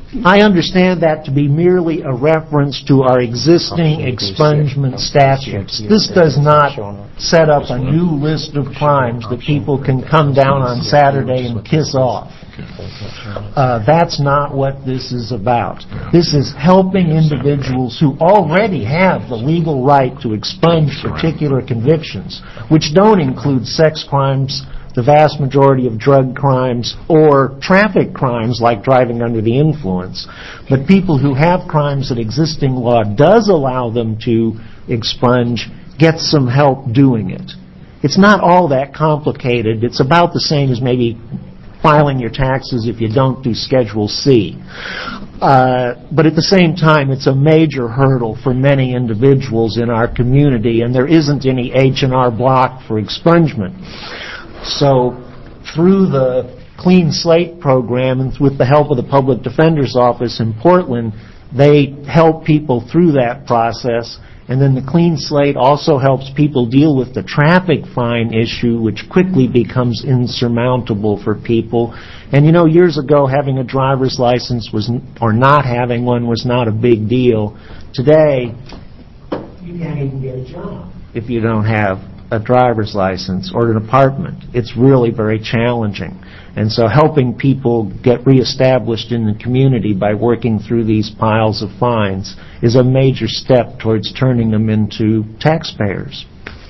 I understand that to be merely a reference to our existing expungement statutes. This does not set up a new list of crimes that people can come down on Saturday and kiss off. Uh, that's not what this is about. This is helping individuals who already have the legal right to expunge particular convictions, which don't include sex crimes, the vast majority of drug crimes, or traffic crimes like driving under the influence. But people who have crimes that existing law does allow them to expunge get some help doing it. It's not all that complicated. It's about the same as maybe filing your taxes if you don't do Schedule C. Uh, but at the same time, it's a major hurdle for many individuals in our community, and there isn't any H and R Block for expungement. So through the Clean Slate program and with the help of the Public Defender's Office in Portland, they help people through that process. And then the Clean Slate also helps people deal with the traffic fine issue, which quickly becomes insurmountable for people. And you know, years ago, having a driver's license was, or not having one was not a big deal. Today, you can't even get a job if you don't have a driver's license or an apartment. It's really very challenging. And so helping people get reestablished in the community by working through these piles of fines is a major step towards turning them into taxpayers.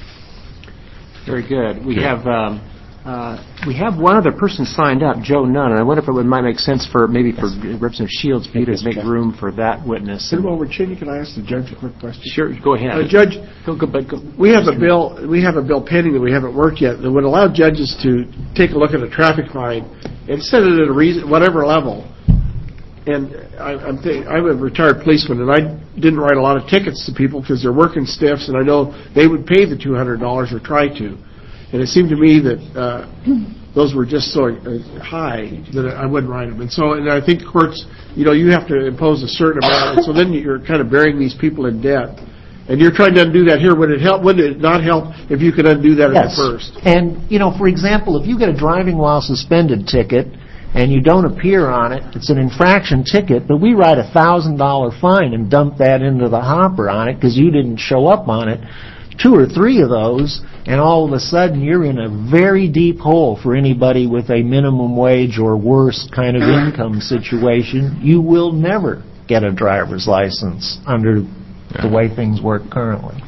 Very good. We have um, uh, we have one other person signed up, Joe Nunn, and I wonder if it would, might make sense for maybe for Representative Shields for you to make room for that witness. Senator Cheney, can I ask the judge a quick question? Sure, go ahead. Uh, Judge, go, go, go, we have a bill. We have a bill pending that we haven't worked yet that would allow judges to take a look at a traffic fine and set it at a reason, whatever level. And I, I'm th- I'm a retired policeman, and I didn't write a lot of tickets to people because they're working stiffs, and I know they would pay the two hundred dollars or try to. And it seemed to me that uh, those were just so uh, high that I wouldn't write them. And so, and I think courts, you know, you have to impose a certain amount, and so then you're kind of burying these people in debt. And you're trying to undo that here. Would it help? Would it not help if you could undo that Yes. at the first? And, you know, for example, if you get a driving while suspended ticket and you don't appear on it, it's an infraction ticket, but we write a one thousand dollars fine and dump that into the hopper on it because you didn't show up on it. Two or three of those, and all of a sudden you're in a very deep hole for anybody with a minimum wage or worse kind of income situation. You will never get a driver's license under the way things work currently.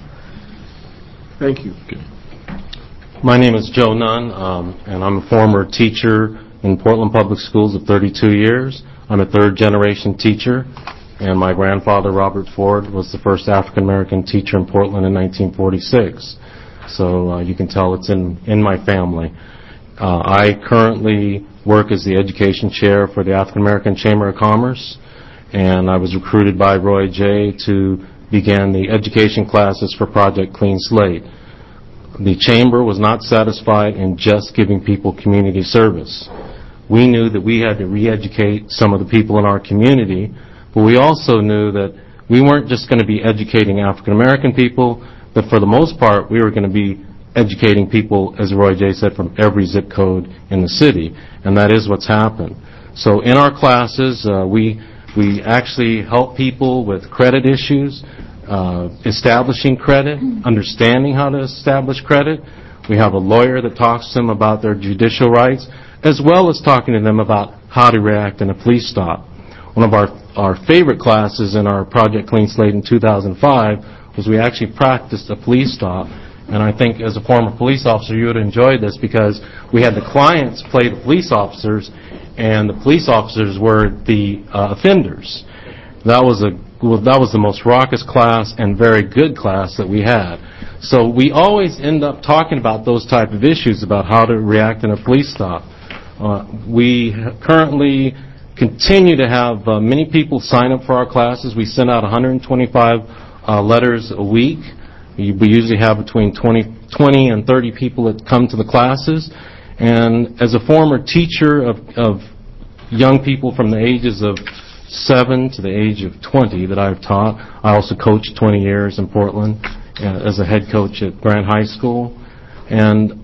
Thank you. My name is Joe Nunn, um, and I'm a former teacher in Portland Public Schools of thirty-two years. I'm a third-generation teacher, and my grandfather, Robert Ford, was the first African-American teacher in Portland in nineteen forty-six. So uh, you can tell it's in, in my family. Uh, I currently work as the education chair for the African-American Chamber of Commerce, and I was recruited by Roy J. to begin the education classes for Project Clean Slate. The Chamber was not satisfied in just giving people community service. We knew that we had to re-educate some of the people in our community, but we also knew that we weren't just going to be educating African American people, but for the most part, we were going to be educating people, as Roy J. said, from every zip code in the city, and that is what's happened. So in our classes, uh, we we actually help people with credit issues, uh, establishing credit, understanding how to establish credit. We have a lawyer that talks to them about their judicial rights, as well as talking to them about how to react in a police stop. One of our, our favorite classes in our Project Clean Slate in two thousand five was we actually practiced a police stop. And I think as a former police officer, you would enjoy this because we had the clients play the police officers, and the police officers were the uh, offenders. That was a well, that was the most raucous class and very good class that we had. So we always end up talking about those type of issues about how to react in a police stop. Uh, we currently continue to have uh, many people sign up for our classes. We send out one hundred twenty-five uh, letters a week. We usually have between twenty, twenty and thirty people that come to the classes. And as a former teacher of, of young people from the ages of seven to the age of twenty that I've taught, I also coached twenty years in Portland uh, as a head coach at Grant High School. And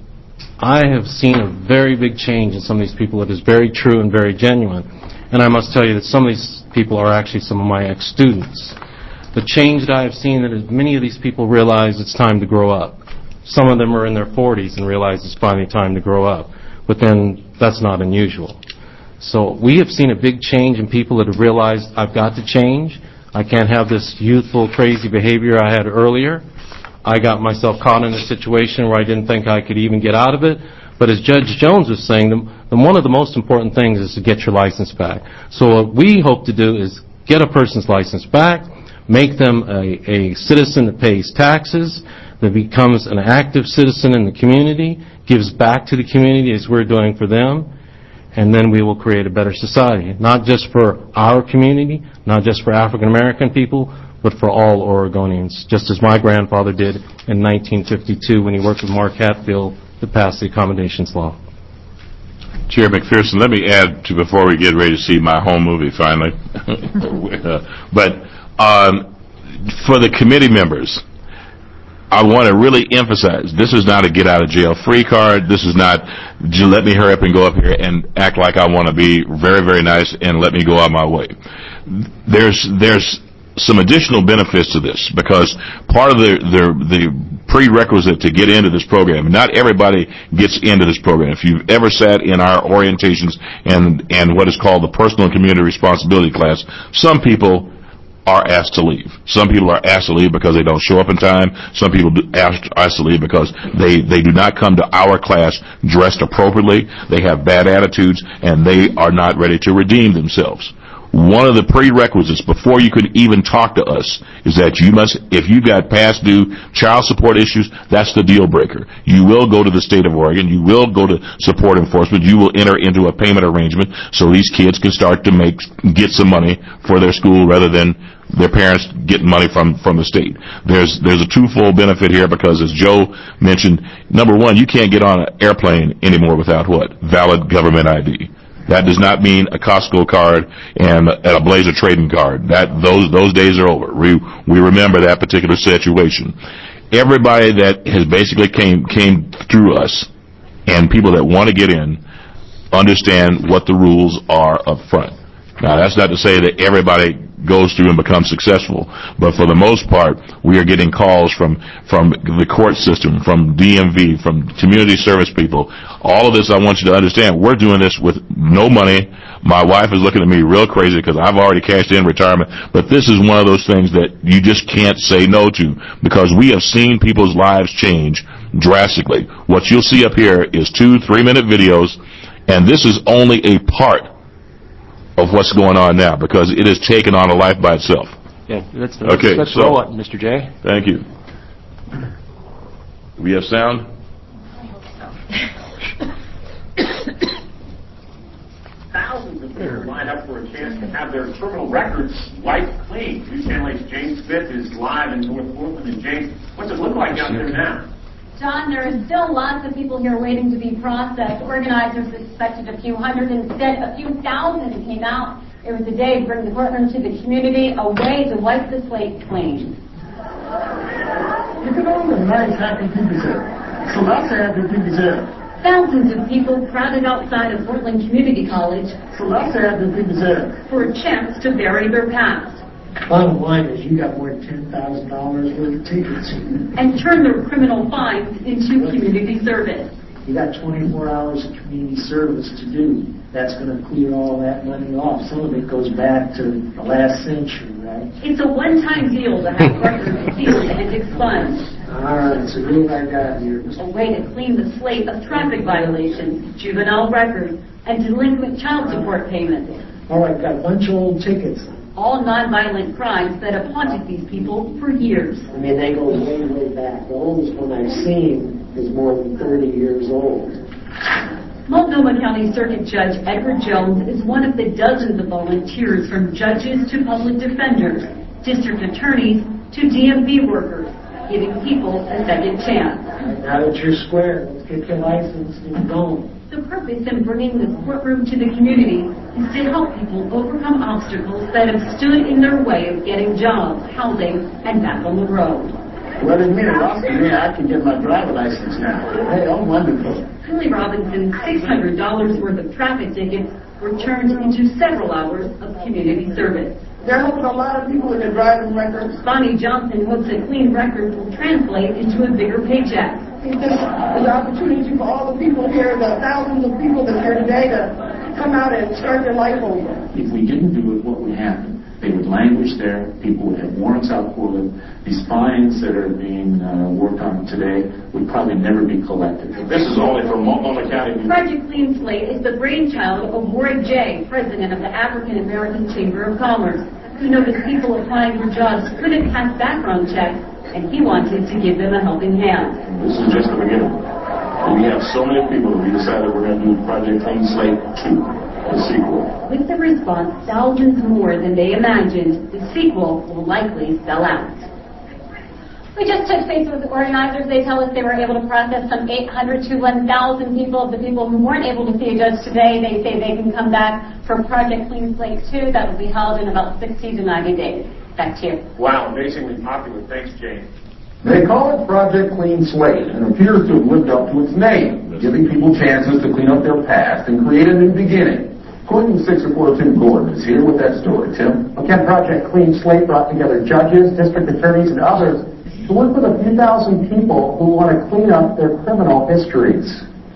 I have seen a very big change in some of these people that is very true and very genuine. And I must tell you that some of these people are actually some of my ex-students. The change that I have seen that many of these people realize it's time to grow up. Some of them are in their forties and realize it's finally time to grow up. But then that's not unusual. So we have seen a big change in people that have realized I've got to change. I can't have this youthful, crazy behavior I had earlier. I got myself caught in a situation where I didn't think I could even get out of it. But as Judge Jones was saying, the, one of the most important things is to get your license back. So what we hope to do is get a person's license back, make them a, a citizen that pays taxes, that becomes an active citizen in the community, gives back to the community as we're doing for them, and then we will create a better society, not just for our community, not just for African American people, but for all Oregonians, just as my grandfather did in nineteen fifty-two when he worked with Mark Hatfield to pass the accommodations law. Chair McPherson, let me add to before we get ready to see my home movie finally. But um, for the committee members, I want to really emphasize, this is not a get-out-of-jail-free card. This is not, let me hurry up and go up here and act like I want to be very, very nice and let me go out my way. There's there's some additional benefits to this because part of the, the, the prerequisite to get into this program, not everybody gets into this program. If you've ever sat in our orientations and, and what is called the personal and community responsibility class, some people are asked to leave. Some people are asked to leave because they don't show up in time. Some people do asked, asked to leave because they, they do not come to our class dressed appropriately. They have bad attitudes, and they are not ready to redeem themselves. One of the prerequisites before you could even talk to us is that you must, if you've got past due child support issues, that's the deal breaker. You will go to the state of Oregon. You will go to support enforcement. You will enter into a payment arrangement so these kids can start to make, get some money for their school rather than their parents getting money from, from the state. There's, there's a twofold benefit here because as Joe mentioned, number one, you can't get on an airplane anymore without what? Valid government I D. That does not mean a Costco card and a Blazer trading card. That those those days are over. We we remember that particular situation. Everybody that has basically came came through us, and people that want to get in, understand what the rules are up front. Now that's not to say that everybody goes through and becomes successful, but for the most part, we are getting calls from from the court system, from D M V, from community service people. All of this, I want you to understand, we're doing this with no money. My wife is looking at me real crazy because I've already cashed in retirement, but this is one of those things that you just can't say no to because we have seen people's lives change drastically. What you'll see up here is two, three-minute videos, and this is only a part of what's going on now because it has taken on a life by itself. Yeah, let's, let's, okay, let's so, roll it, Mister J. Thank you. We have sound? Thousands of people line up for a chance to have their criminal records wiped clean. News Channel eight's James Smith is live in North Portland. And James, what's it look like out there now? John, there is still lots of people here waiting to be processed. Organizers expected a few hundred. Instead, a few thousand came out. It was a day to bring the courtroom to the community, a way to wipe the slate clean. Thousands of people crowded outside of Portland Community College for a chance to bury their past. Bottom line is you got more than ten thousand dollars worth of tickets. And turn their criminal fines into community service. You got twenty-four hours of community service to do. That's going to clear all that money off. Some of it goes back to the last century, right? It's a one-time deal to have records sealed and expunged. All right, so what I got here? A way to clean the slate of traffic violations, juvenile records, and delinquent child support payments. All right, got a bunch of old tickets. All nonviolent crimes that have haunted these people for years. I mean, they go way, way back. The oldest one I've seen is more than thirty years old. Multnomah County Circuit Judge Edward Jones is one of the dozens of volunteers from judges to public defenders, district attorneys to D M V workers, giving people a second chance. Right, now that you're square, let's get your license and go. The purpose in bringing this courtroom to the community is to help people overcome obstacles that have stood in their way of getting jobs, housing, and back on the road. Well, in a minute, after me, I can get my driver's license now. Hey, I'm wonderful. Billy Robinson's six hundred dollars worth of traffic tickets were turned into several hours of community service. They're helping a lot of people with their driving records. Bonnie Johnson hopes that clean records will translate into a bigger paycheck. This is an opportunity for all the people here, the thousands of people that are here today, to come out and start their life over. If we didn't do it, what would happen? They would languish there, people would have warrants out for them. These fines that are being uh, worked on today would probably never be collected. This is only for Multnomah County. Project Clean Slate is the brainchild of Roy J., president of the African American Chamber of Commerce, who noticed people applying for jobs couldn't pass background checks, and he wanted to give them a helping hand. This is just the beginning. And we have so many people that we decided we're going to do Project Clean Slate two, the sequel. With the response thousands more than they imagined, the sequel will likely sell out. We just touched base with the organizers. They tell us they were able to process some eight hundred to one thousand people. The people who weren't able to see a judge today, they say they can come back for Project Clean Slate two. That will be held in about sixty to ninety days. Back to you. Wow, amazingly popular. Thanks, Jane. They call it Project Clean Slate and appears to have lived up to its name, giving people chances to clean up their past and create a new beginning. Gordon six oh four Tim Gordon is here with that story. Tim? Again, Project Clean Slate brought together judges, district attorneys, and others to work with a few thousand people who want to clean up their criminal histories.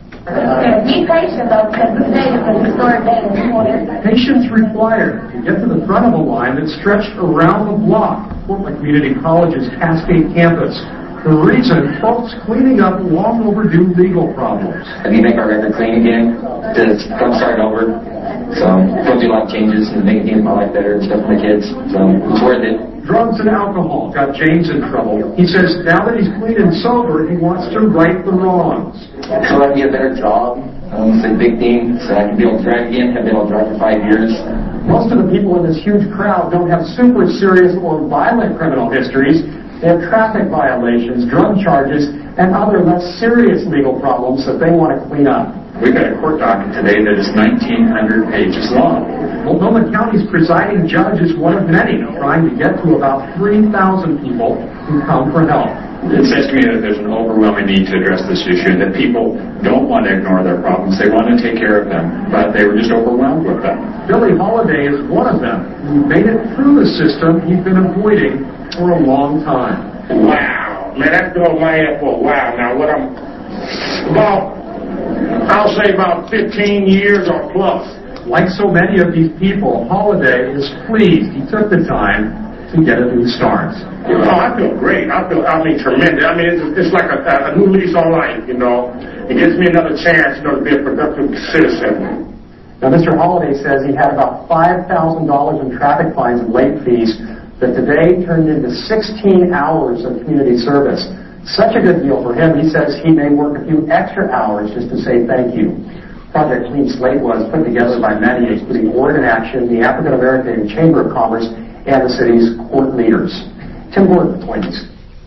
Be patient, though, because this day is a historic day in the morning. Patience required to get to the front of a line that stretched around the block, Portland Community College's Cascade campus. The reason, folks cleaning up long overdue legal problems. If you make our record clean again, to come start over. So, we'll do a lot of changes and make my life better and stuff for my kids. So, it's worth it. Drugs and alcohol got James in trouble. He says now that he's clean and sober, he wants to right the wrongs. So I can get a better job. Um, it's a big thing. So I can be able to drive again, have been able to drive for five years. Most of the people in this huge crowd don't have super serious or violent criminal histories. They have traffic violations, drug charges, and other less serious legal problems that they want to clean up. We've got a court docket today that is nineteen hundred pages long. Multnomah County's presiding judge is one of many trying to get to about three thousand people who come for help. It says to me that there's an overwhelming need to address this issue, that people don't want to ignore their problems. They want to take care of them, but they were just overwhelmed with them. Billy Holiday is one of them who made it through the system he'd been avoiding for a long time. Wow. Man, that's been on my head for a while now. What I'm about, I'll say about fifteen years or plus. Like so many of these people, Holiday is pleased he took the time to get a new start. You know, I feel great. I feel, I mean, tremendous. I mean, it's, it's like a, a new lease on life, you know. It gives me another chance, you know, to be a productive citizen. Now, Mister Holiday says he had about five thousand dollars in traffic fines and late fees that today turned into sixteen hours of community service. Such a good deal for him, he says he may work a few extra hours just to say thank you. Project Clean Slate was put together by many, including Oregon Action, the African American Chamber of Commerce, and the city's court leaders. Tim Gordon, Twins.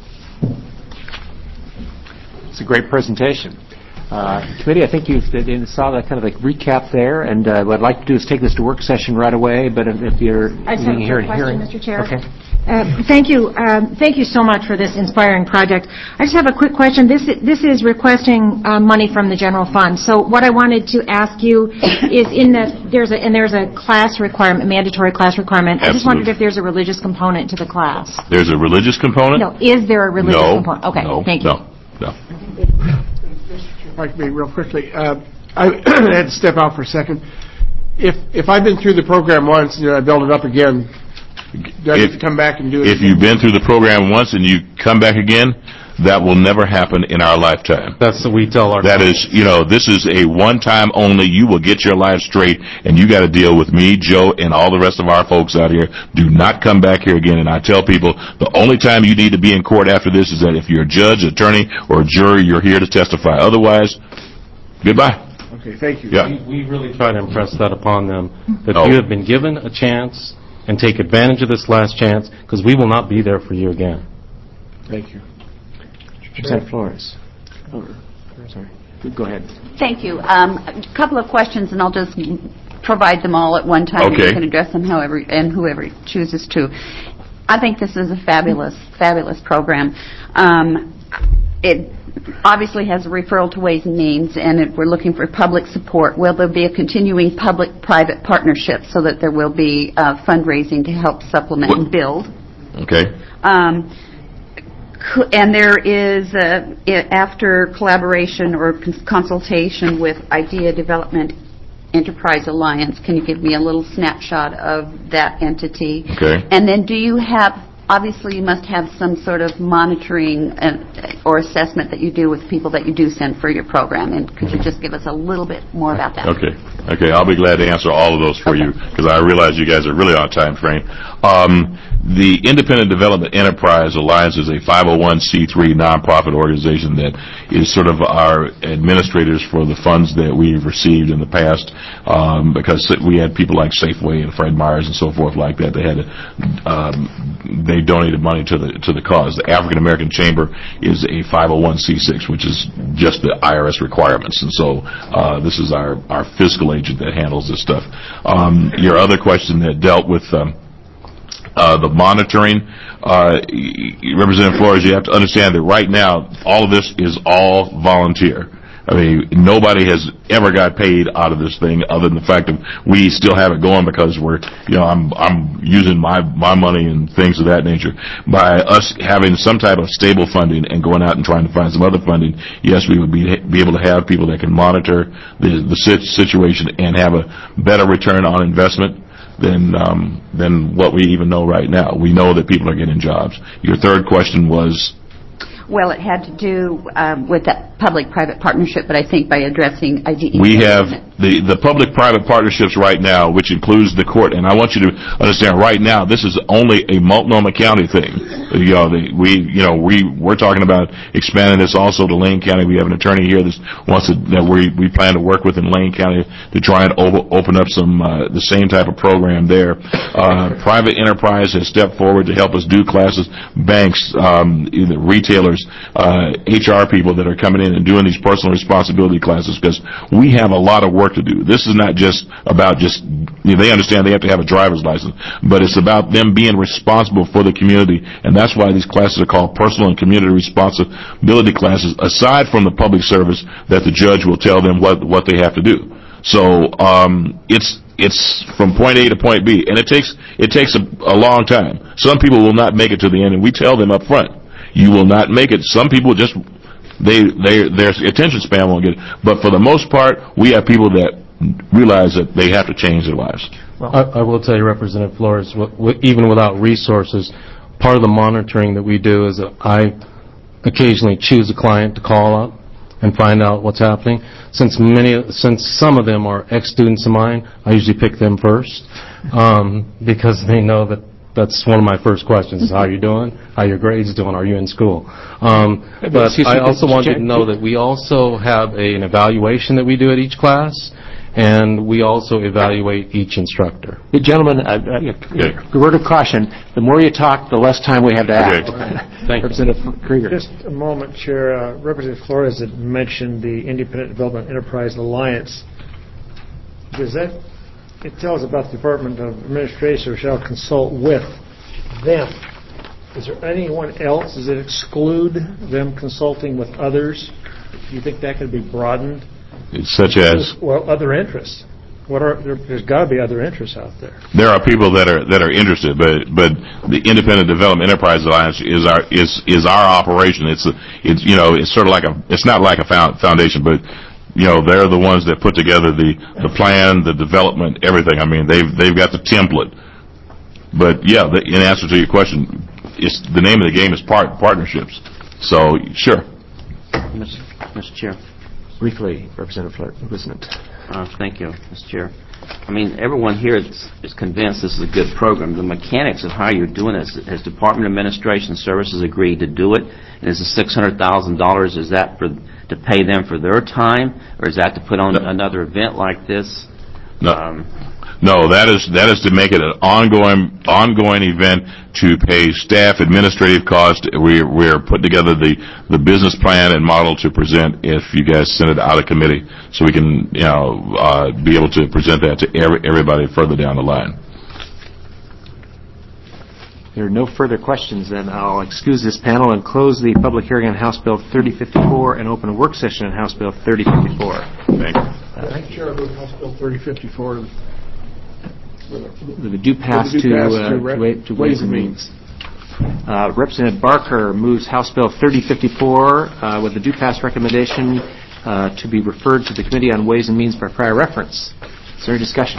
It's a great presentation. Uh, committee, I think you saw that kind of like recap there, and uh, what I'd like to do is take this to work session right away, but if, if you're I just have a hearing, quick question, hearing, Mister Chair. Okay. Uh, thank you. Um, thank you so much for this inspiring project. I just have a quick question. This this is requesting uh, money from the general fund. So what I wanted to ask you is in the there's a and there's a class requirement, mandatory class requirement. Absolutely. I just wondered if there's a religious component to the class. There's a religious component? No. Is there a religious no, component? Okay. No. Thank you. No. No. If I could be real quickly, uh, I had to step out for a second. If if I've been through the program once and I build it up again, do I have to come back and do it If again? you've been through the program once and you come back again, that will never happen in our lifetime. That's what we tell our That is, you know, this is a one-time only. You will get your life straight, and you got to deal with me, Joe, and all the rest of our folks out here. Do not come back here again. And I tell people, the only time you need to be in court after this is that if you're a judge, attorney, or a jury, you're here to testify. Otherwise, goodbye. Okay, thank you. Yeah. We, we really try to impress that upon them, that Oh. you have been given a chance and take advantage of this last chance, because we will not be there for you again. Thank you. Representative Flores. Oh, sorry. Go ahead. Thank you. Um, a couple of questions, and I'll just provide them all at one time. Okay. And you can address them however and whoever chooses to. I think this is a fabulous, fabulous program. Um, it obviously has a referral to Ways and Means, and if we're looking for public support, will there be a continuing public-private partnership so that there will be uh, fundraising to help supplement What? and build? Okay. Um, co- and there is, uh, i- after collaboration or cons- consultation with Idea Development Enterprise Alliance, can you give me a little snapshot of that entity? Okay. And then do you have, obviously you must have some sort of monitoring and, or assessment that you do with people that you do send for your program, and could you just give us a little bit more about that? Okay. Okay, I'll be glad to answer all of those for Okay. you, because I realize you guys are really on time frame. Um, the Independent Development Enterprise Alliance is a five oh one c three nonprofit organization that is sort of our administrators for the funds that we've received in the past, um, because we had people like Safeway and Fred Meyers and so forth like that. They had to, um, they donated money to the to the cause. The African American Chamber is a five oh one c six, which is just the I R S requirements, and so uh, this is our our fiscal agent that handles this stuff. Um, your other question that dealt with um, uh, the monitoring, uh, Representative Flores, you have to understand that right now all of this is all volunteer. I mean, nobody has ever got paid out of this thing other than the fact that we still have it going because we're, you know, I'm I'm using my my money and things of that nature. By us having some type of stable funding and going out and trying to find some other funding, yes, we would be be able to have people that can monitor the the situation and have a better return on investment than um, than what we even know right now. We know that people are getting jobs. Your third question was. Well, it had to do um, with that public-private partnership, but I think by addressing I D E. We have the, the public-private partnerships right now, which includes the court, and I want you to understand right now this is only a Multnomah County thing. You know, the, we, you know, we, we're talking about expanding this also to Lane County. We have an attorney here that wants to, that we, we plan to work with in Lane County to try and op- open up some, uh, the same type of program there. Uh, private enterprise has stepped forward to help us do classes, banks, um, either retailers, uh, H R people that are coming in and doing these personal responsibility classes, because we have a lot of work to do. This is not just about just, you know, they understand they have to have a driver's license, but it's about them being responsible for the community, and that's why these classes are called personal and community responsibility classes, aside from the public service that the judge will tell them what what they have to do. So um, it's it's from point A to point B, and it takes it takes a, a long time. Some people will not make it to the end, and we tell them up front, you will not make it. Some people just They, they, their attention span won't get it. But for the most part, we have people that realize that they have to change their lives. Well, I, I will tell you, Representative Flores, w- w- even without resources, part of the monitoring that we do is that I occasionally choose a client to call up and find out what's happening. Since many, since some of them are ex-students of mine, I usually pick them first um, because they know that that's one of my first questions is how you doing, how your grades doing, are you in school? Um, but I also want you to know that we also have a, an evaluation that we do at each class, and we also evaluate each instructor. Hey, gentlemen, uh, uh, a word of caution, the more you talk, the less time we have to act. Thank you. Representative Krieger. Just a moment, Chair. Uh, Representative Flores had mentioned the Independent Development Enterprise Alliance. Does that... It tells about the Department of Administration shall consult with them. Is there anyone else? Does it exclude them consulting with others? Do you think that could be broadened? Such as? Well, other interests. What are there, there's got to be other interests out there. There are people that are that are interested, but but the Independent Development Enterprise Alliance is our is is our operation. It's a, it's you know it's sort of like a it's not like a foundation, but. You know, they're the ones that put together the, the plan, the development, everything. I mean, they've they've got the template. But yeah, the, in answer to your question, it's the name of the game is part partnerships. So sure. Mister Chair. Briefly, Representative Flirt, listening. Uh, thank you, Mister Chair. I mean, everyone here is, is convinced this is a good program. The mechanics of how you're doing this, has Department of Administration Services agreed to do it? And is the six hundred thousand dollars, is that for to pay them for their time, or is that to put on no. another event like this? No. Um, no, that is that is to make it an ongoing ongoing event to pay staff, administrative costs. We're we're putting together the the business plan and model to present if you guys send it out of committee, so we can you know uh, be able to present that to every, everybody further down the line. There are no further questions, then I'll excuse this panel and close the public hearing on House Bill thirty fifty-four and open a work session on House Bill thirty fifty-four. Thank you. Thank you, Chair. I move House Bill thirty fifty-four With a due pass With a due to, pass uh, to re- to, wa- to Ways Ways and and Means. Uh, Representative Barker moves House Bill thirty fifty-four uh, with a due pass recommendation uh, to be referred to the Committee on Ways and Means for prior reference. Is there any discussion?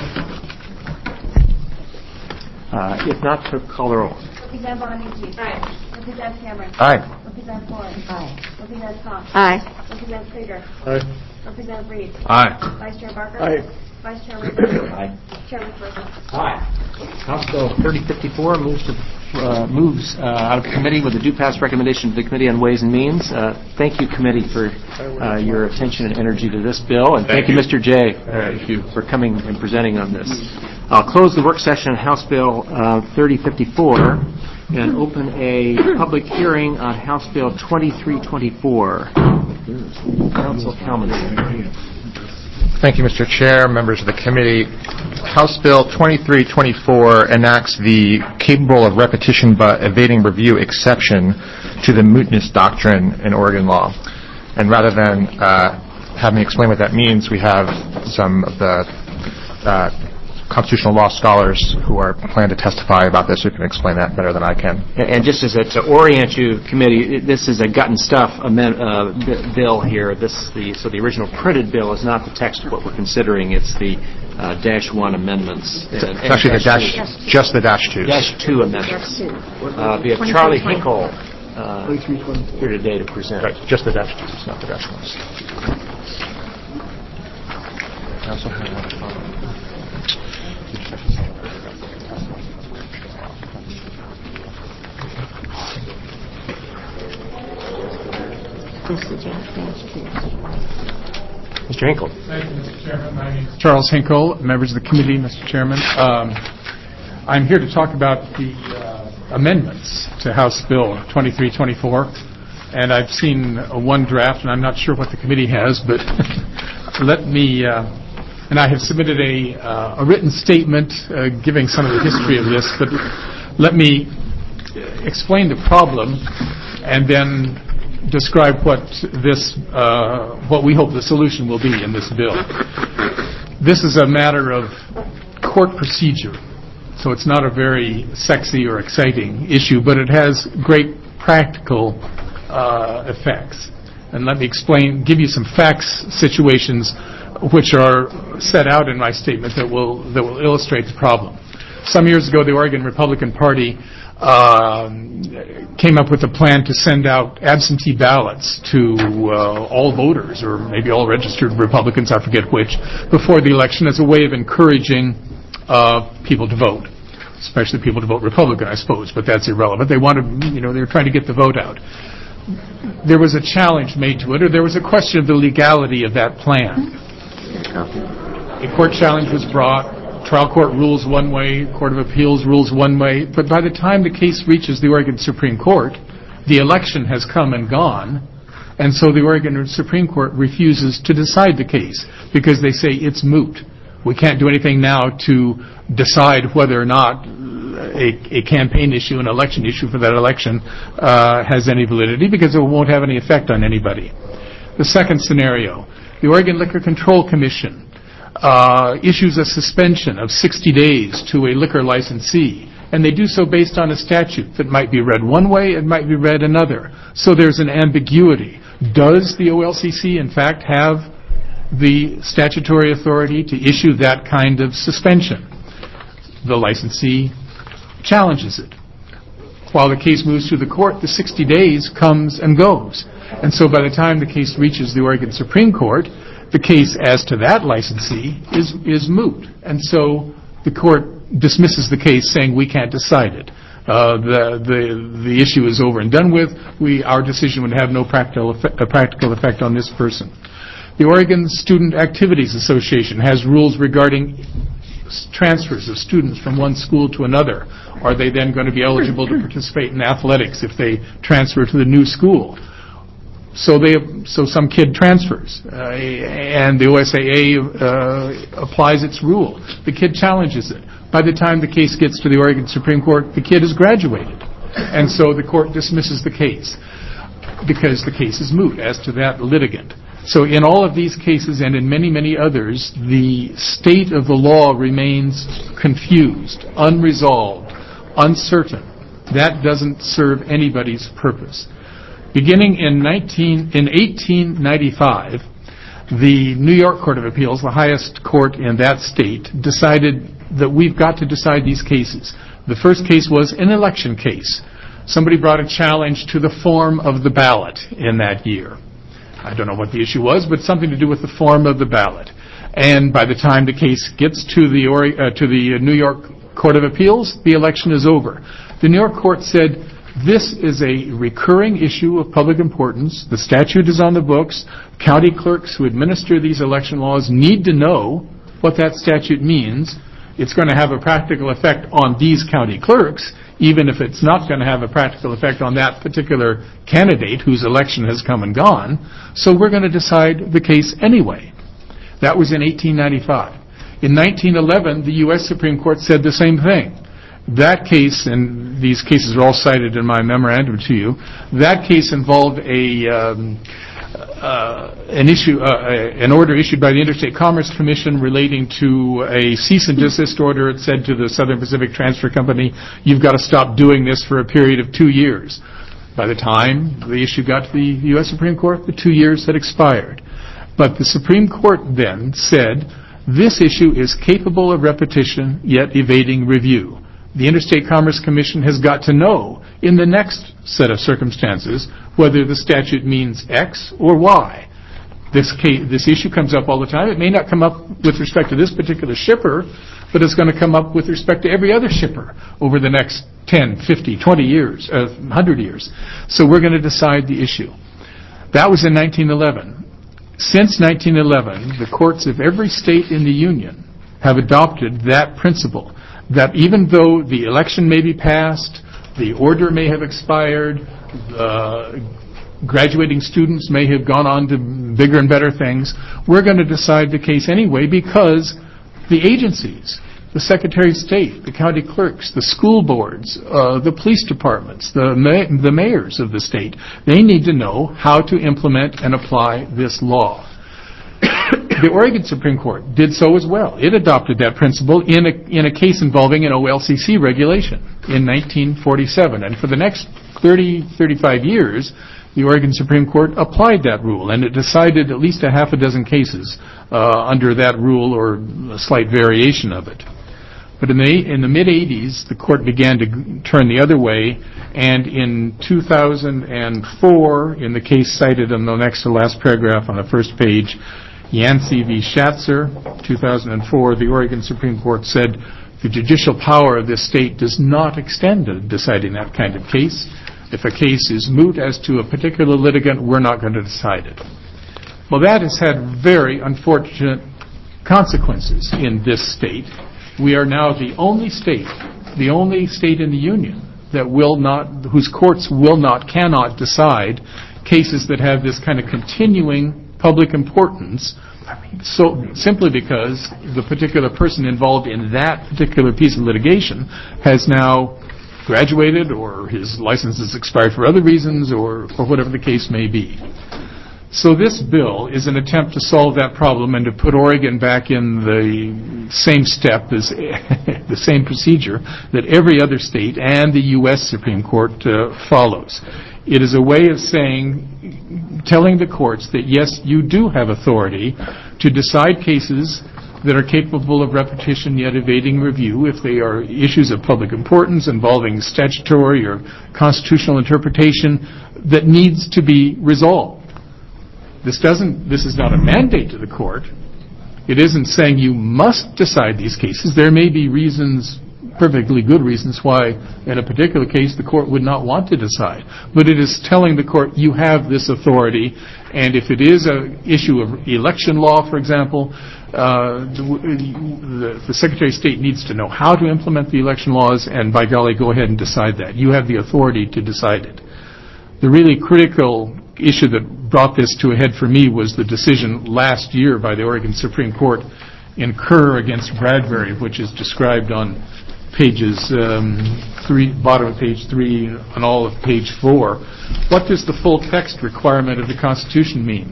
Uh, if not, clerk, call the roll. Representative Bonamici. Aye. Representative Cameron. Aye. Representative Ford. Aye. Representative Cox. Aye. Representative Krieger. Aye. Representative Reed. Aye. Vice Chair Barker. Aye. Vice Chair Ritter. Aye. Chair McPherson. Aye. House Bill thirty fifty-four moves to uh, moves uh, out of committee with a due pass recommendation to the Committee on Ways and Means. Uh, thank you, committee, for uh, your attention and energy to this bill, and thank, thank you, Mister Jay, uh, for coming and presenting on this. I'll close the work session on House Bill uh, thirty fifty-four and open a public hearing on House Bill twenty-three twenty-four. Council Calman. Thank you, Mister Chair, members of the committee. House Bill twenty-three twenty-four enacts the capable of repetition but evading review exception to the mootness doctrine in Oregon law. And rather than uh, have me explain what that means, we have some of the uh, constitutional law scholars who are planning to testify about this who can explain that better than I can. And just as a, to orient you, committee, this is a gut and stuff amend, uh, b- bill here. This the so the original printed bill is not the text of what we're considering. It's the uh, dash one amendments. It's, it's actually the dash, dash just the dash two. Dash two amendments. Uh, we have Charlie Hinkle uh, here today to present. Right, just the dash two. It's not the dash ones. I also have one comment. Mister Hinkle. Thank you, Mister Chairman. My name is Charles Hinkle, members of the committee, Mister Chairman. Um, I'm here to talk about the uh, amendments to House Bill twenty-three twenty-four, and I've seen uh, one draft, and I'm not sure what the committee has, but let me, uh, and I have submitted a, uh, a written statement uh, giving some of the history of this, but let me explain the problem and then describe what this, uh, what we hope the solution will be in this bill. This is a matter of court procedure, so it's not a very sexy or exciting issue, but it has great practical uh, effects. And let me explain, give you some facts situations which are set out in my statement that will that will illustrate the problem. Some years ago, the Oregon Republican Party Um, came up with a plan to send out absentee ballots to uh, all voters, or maybe all registered Republicans, I forget which, before the election as a way of encouraging uh, people to vote, especially people to vote Republican, I suppose, but that's irrelevant. They wanted, you know, they were trying to get the vote out. There was a challenge made to it, or there was a question of the legality of that plan. A court challenge was brought. Trial court rules one way, Court of Appeals rules one way, but by the time the case reaches the Oregon Supreme Court, the election has come and gone, and so the Oregon Supreme Court refuses to decide the case because they say it's moot. We can't do anything now to decide whether or not a, a campaign issue, an election issue for that election, uh, has any validity because it won't have any effect on anybody. The second scenario, the Oregon Liquor Control Commission Uh, issues a suspension of sixty days to a liquor licensee, and they do so based on a statute that might be read one way, it might be read another. So there's an ambiguity. Does the O L C C, in fact, have the statutory authority to issue that kind of suspension? The licensee challenges it. While the case moves through the court, the sixty days comes and goes. And so by the time the case reaches the Oregon Supreme Court, the case as to that licensee is is moot, and so the court dismisses the case, saying we can't decide it. Uh, the the the issue is over and done with. We our decision would have no practical effect, uh, practical effect on this person. The Oregon Student Activities Association has rules regarding transfers of students from one school to another. Are they then going to be eligible to participate in athletics if they transfer to the new school? So they, so some kid transfers, uh, and the O S A A uh, applies its rule. The kid challenges it. By the time the case gets to the Oregon Supreme Court, the kid has graduated. And so the court dismisses the case because the case is moot as to that litigant. So in all of these cases and in many, many others, the state of the law remains confused, unresolved, uncertain. That doesn't serve anybody's purpose. Beginning in nineteen in eighteen ninety-five, the New York Court of Appeals, the highest court in that state, decided that we've got to decide these cases. The first case was an election case. Somebody brought a challenge to the form of the ballot in that year. I don't know what the issue was, but something to do with the form of the ballot. And by the time the case gets to the uh, to the New York Court of Appeals, the election is over. The New York court said, this is a recurring issue of public importance. The statute is on the books. County clerks who administer these election laws need to know what that statute means. It's going to have a practical effect on these county clerks, even if it's not going to have a practical effect on that particular candidate whose election has come and gone. So we're going to decide the case anyway. That was in eighteen ninety-five. In nineteen eleven, the U S Supreme Court said the same thing. That case, and these cases are all cited in my memorandum to you, that case involved a um, uh, an issue, uh, an order issued by the Interstate Commerce Commission relating to a cease and desist order. It said to the Southern Pacific Transfer Company, you've got to stop doing this for a period of two years. By the time the issue got to the U S Supreme Court, the two years had expired. But the Supreme Court then said, this issue is capable of repetition, yet evading review. The Interstate Commerce Commission has got to know in the next set of circumstances whether the statute means X or Y. This case, this issue comes up all the time. It may not come up with respect to this particular shipper, but it's going to come up with respect to every other shipper over the next ten, fifty, twenty years, uh, one hundred years. So we're going to decide the issue. That was in nineteen eleven. Since nineteen eleven, the courts of every state in the Union have adopted that principle, that even though the election may be passed, the order may have expired, uh, graduating students may have gone on to bigger and better things, we're going to decide the case anyway because the agencies, the Secretary of State, the county clerks, the school boards, uh, the police departments, the, ma- the mayors of the state, they need to know how to implement and apply this law. The Oregon Supreme Court did so as well. It adopted that principle in a, in a case involving an O L C C regulation in nineteen forty-seven. And for the next thirty, thirty-five years, the Oregon Supreme Court applied that rule, and it decided at least a half a dozen cases uh, under that rule or a slight variation of it. But in the, in the mid-eighties, the court began to turn the other way, and in two thousand four, in the case cited in the next to last paragraph on the first page, Yancey v. Schatzer, two thousand four, the Oregon Supreme Court said the judicial power of this state does not extend to deciding that kind of case. If a case is moot as to a particular litigant, we're not going to decide it. Well, that has had very unfortunate consequences in this state. We are now the only state, the only state in the Union that will not, whose courts will not, cannot decide cases that have this kind of continuing public importance, so simply because the particular person involved in that particular piece of litigation has now graduated, or his license has expired for other reasons, or, or whatever the case may be. So this bill is an attempt to solve that problem and to put Oregon back in the same step, as the same procedure that every other state and the U S Supreme Court uh, follows. It is a way of saying, telling the courts that yes, you do have authority to decide cases that are capable of repetition yet evading review if they are issues of public importance involving statutory or constitutional interpretation that needs to be resolved. This doesn't, this is not a mandate to the court. It isn't saying you must decide these cases. There may be reasons, perfectly good reasons, why in a particular case the court would not want to decide. But it is telling the court you have this authority, and if it is an issue of election law, for example, uh, the, the Secretary of State needs to know how to implement the election laws, and by golly, go ahead and decide that. You have the authority to decide it. The really critical issue that brought this to a head for me was the decision last year by the Oregon Supreme Court in Kerr against Bradbury, which is described on pages um, three, bottom of page three, and all of page four. What does the full text requirement of the Constitution mean?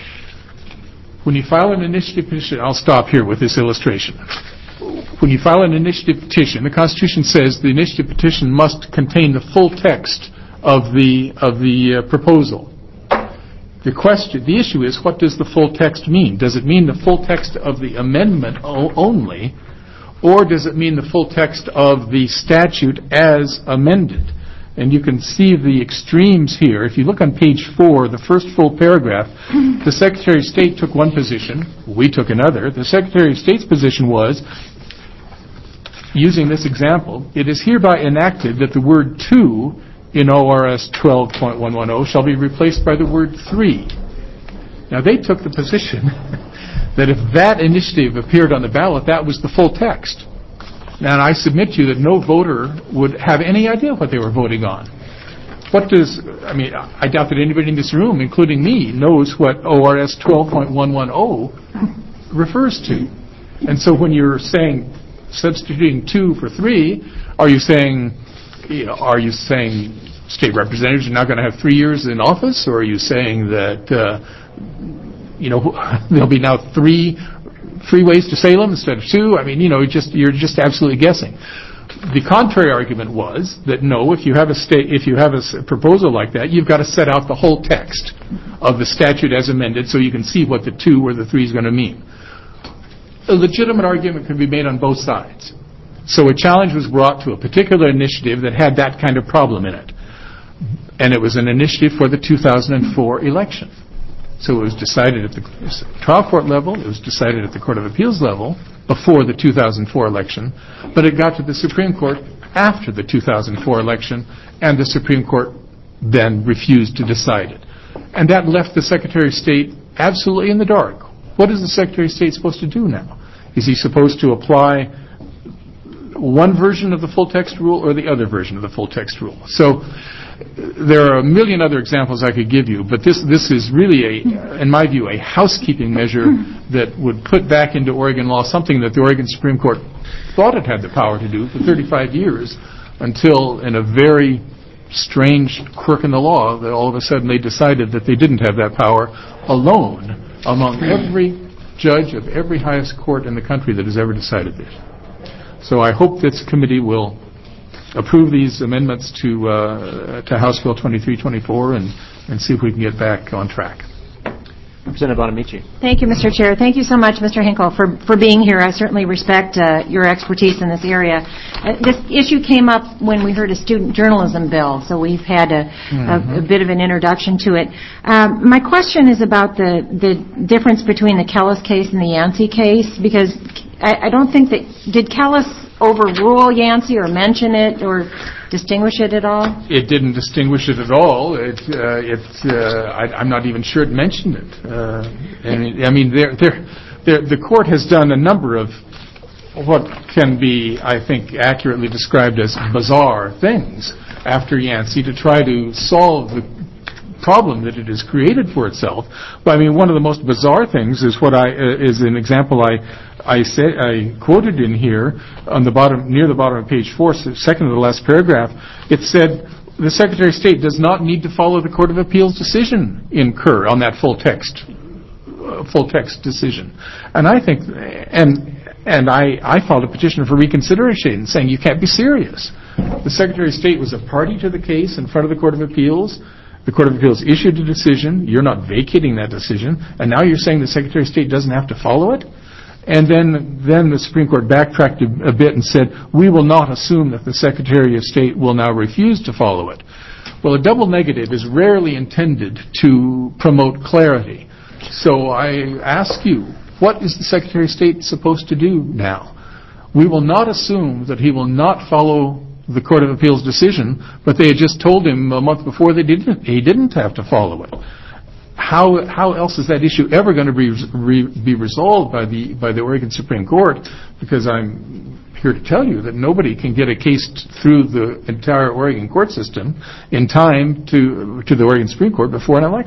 When you file an initiative petition, I'll stop here with this illustration. When you file an initiative petition, the Constitution says the initiative petition must contain the full text of the of the uh, proposal. The question, the issue is, what does the full text mean? Does it mean the full text of the amendment o- only, or does it mean the full text of the statute as amended? And you can see the extremes here. If you look on page four, the first full paragraph, the Secretary of State took one position, we took another. The Secretary of State's position was, using this example, it is hereby enacted that the word two in O R S twelve point one ten shall be replaced by the word three. Now, they took the position that if that initiative appeared on the ballot, that was the full text. Now, and I submit to you that no voter would have any idea what they were voting on. What does, I mean, I doubt that anybody in this room, including me, knows what O R S twelve point one ten refers to. And so when you're saying, substituting two for three, are you saying, you know, are you saying state representatives are not going to have three years in office, or are you saying that, uh, you know, there'll be now three freeways to Salem instead of two? I mean, you know, just you're just absolutely guessing. The contrary argument was that no, if you have a state, if you have a s- proposal like that, you've got to set out the whole text of the statute as amended, so you can see what the two or the three is going to mean. A legitimate argument can be made on both sides. So a challenge was brought to a particular initiative that had that kind of problem in it. And it was an initiative for the two thousand four election. So it was decided at the trial court level, it was decided at the Court of Appeals level before the two thousand four election, but it got to the Supreme Court after the two thousand four election, and the Supreme Court then refused to decide it. And that left the Secretary of State absolutely in the dark. What is the Secretary of State supposed to do now? Is he supposed to apply one version of the full text rule or the other version of the full text rule? So there are a million other examples I could give you, but this this is really, a, in my view, a housekeeping measure that would put back into Oregon law something that the Oregon Supreme Court thought it had the power to do for thirty-five years, until in a very strange quirk in the law that all of a sudden they decided that they didn't have that power alone among every judge of every highest court in the country that has ever decided this. So I hope this committee will approve these amendments to uh, to House Bill twenty-three twenty-four and, and see if we can get back on track. Representative Bonamici. Thank you, Mister Chair. Thank you so much, Mister Hinkle, for, for being here. I certainly respect uh, your expertise in this area. Uh, this issue came up when we heard a student journalism bill, so we've had a, mm-hmm. a, a bit of an introduction to it. Um, my question is about the, the difference between the Kellis case and the Yancey case, because I, I don't think that, did Kellis overrule Yancey or mention it or distinguish it at all? It didn't distinguish it at all. It, uh, it, uh, I, I'm not even sure it mentioned it. Uh, and, I mean, there, there, there, the court has done a number of what can be, I think, accurately described as bizarre things after Yancey to try to solve the problem that it has created for itself. But I mean, one of the most bizarre things is what I uh, is an example I I said I quoted in here on the bottom, near the bottom of page four, second to the last paragraph. It said the Secretary of State does not need to follow the Court of Appeals decision in Kerr on that full text uh, full text decision. And I think and and I I filed a petition for reconsideration saying you can't be serious. The Secretary of State was a party to the case in front of the Court of Appeals. The Court of Appeals issued a decision. You're not vacating that decision. And now you're saying the Secretary of State doesn't have to follow it? And then then the Supreme Court backtracked a, a bit and said, we will not assume that the Secretary of State will now refuse to follow it. Well, a double negative is rarely intended to promote clarity. So I ask you, what is the Secretary of State supposed to do now? We will not assume that he will not follow the Court of Appeals decision, but they had just told him a month before they didn't, he didn't have to follow it. How how else is that issue ever going to be re, be resolved by the by the Oregon Supreme Court? Because I'm here to tell you that nobody can get a case t- through the entire Oregon court system in time to to the Oregon Supreme Court before an election.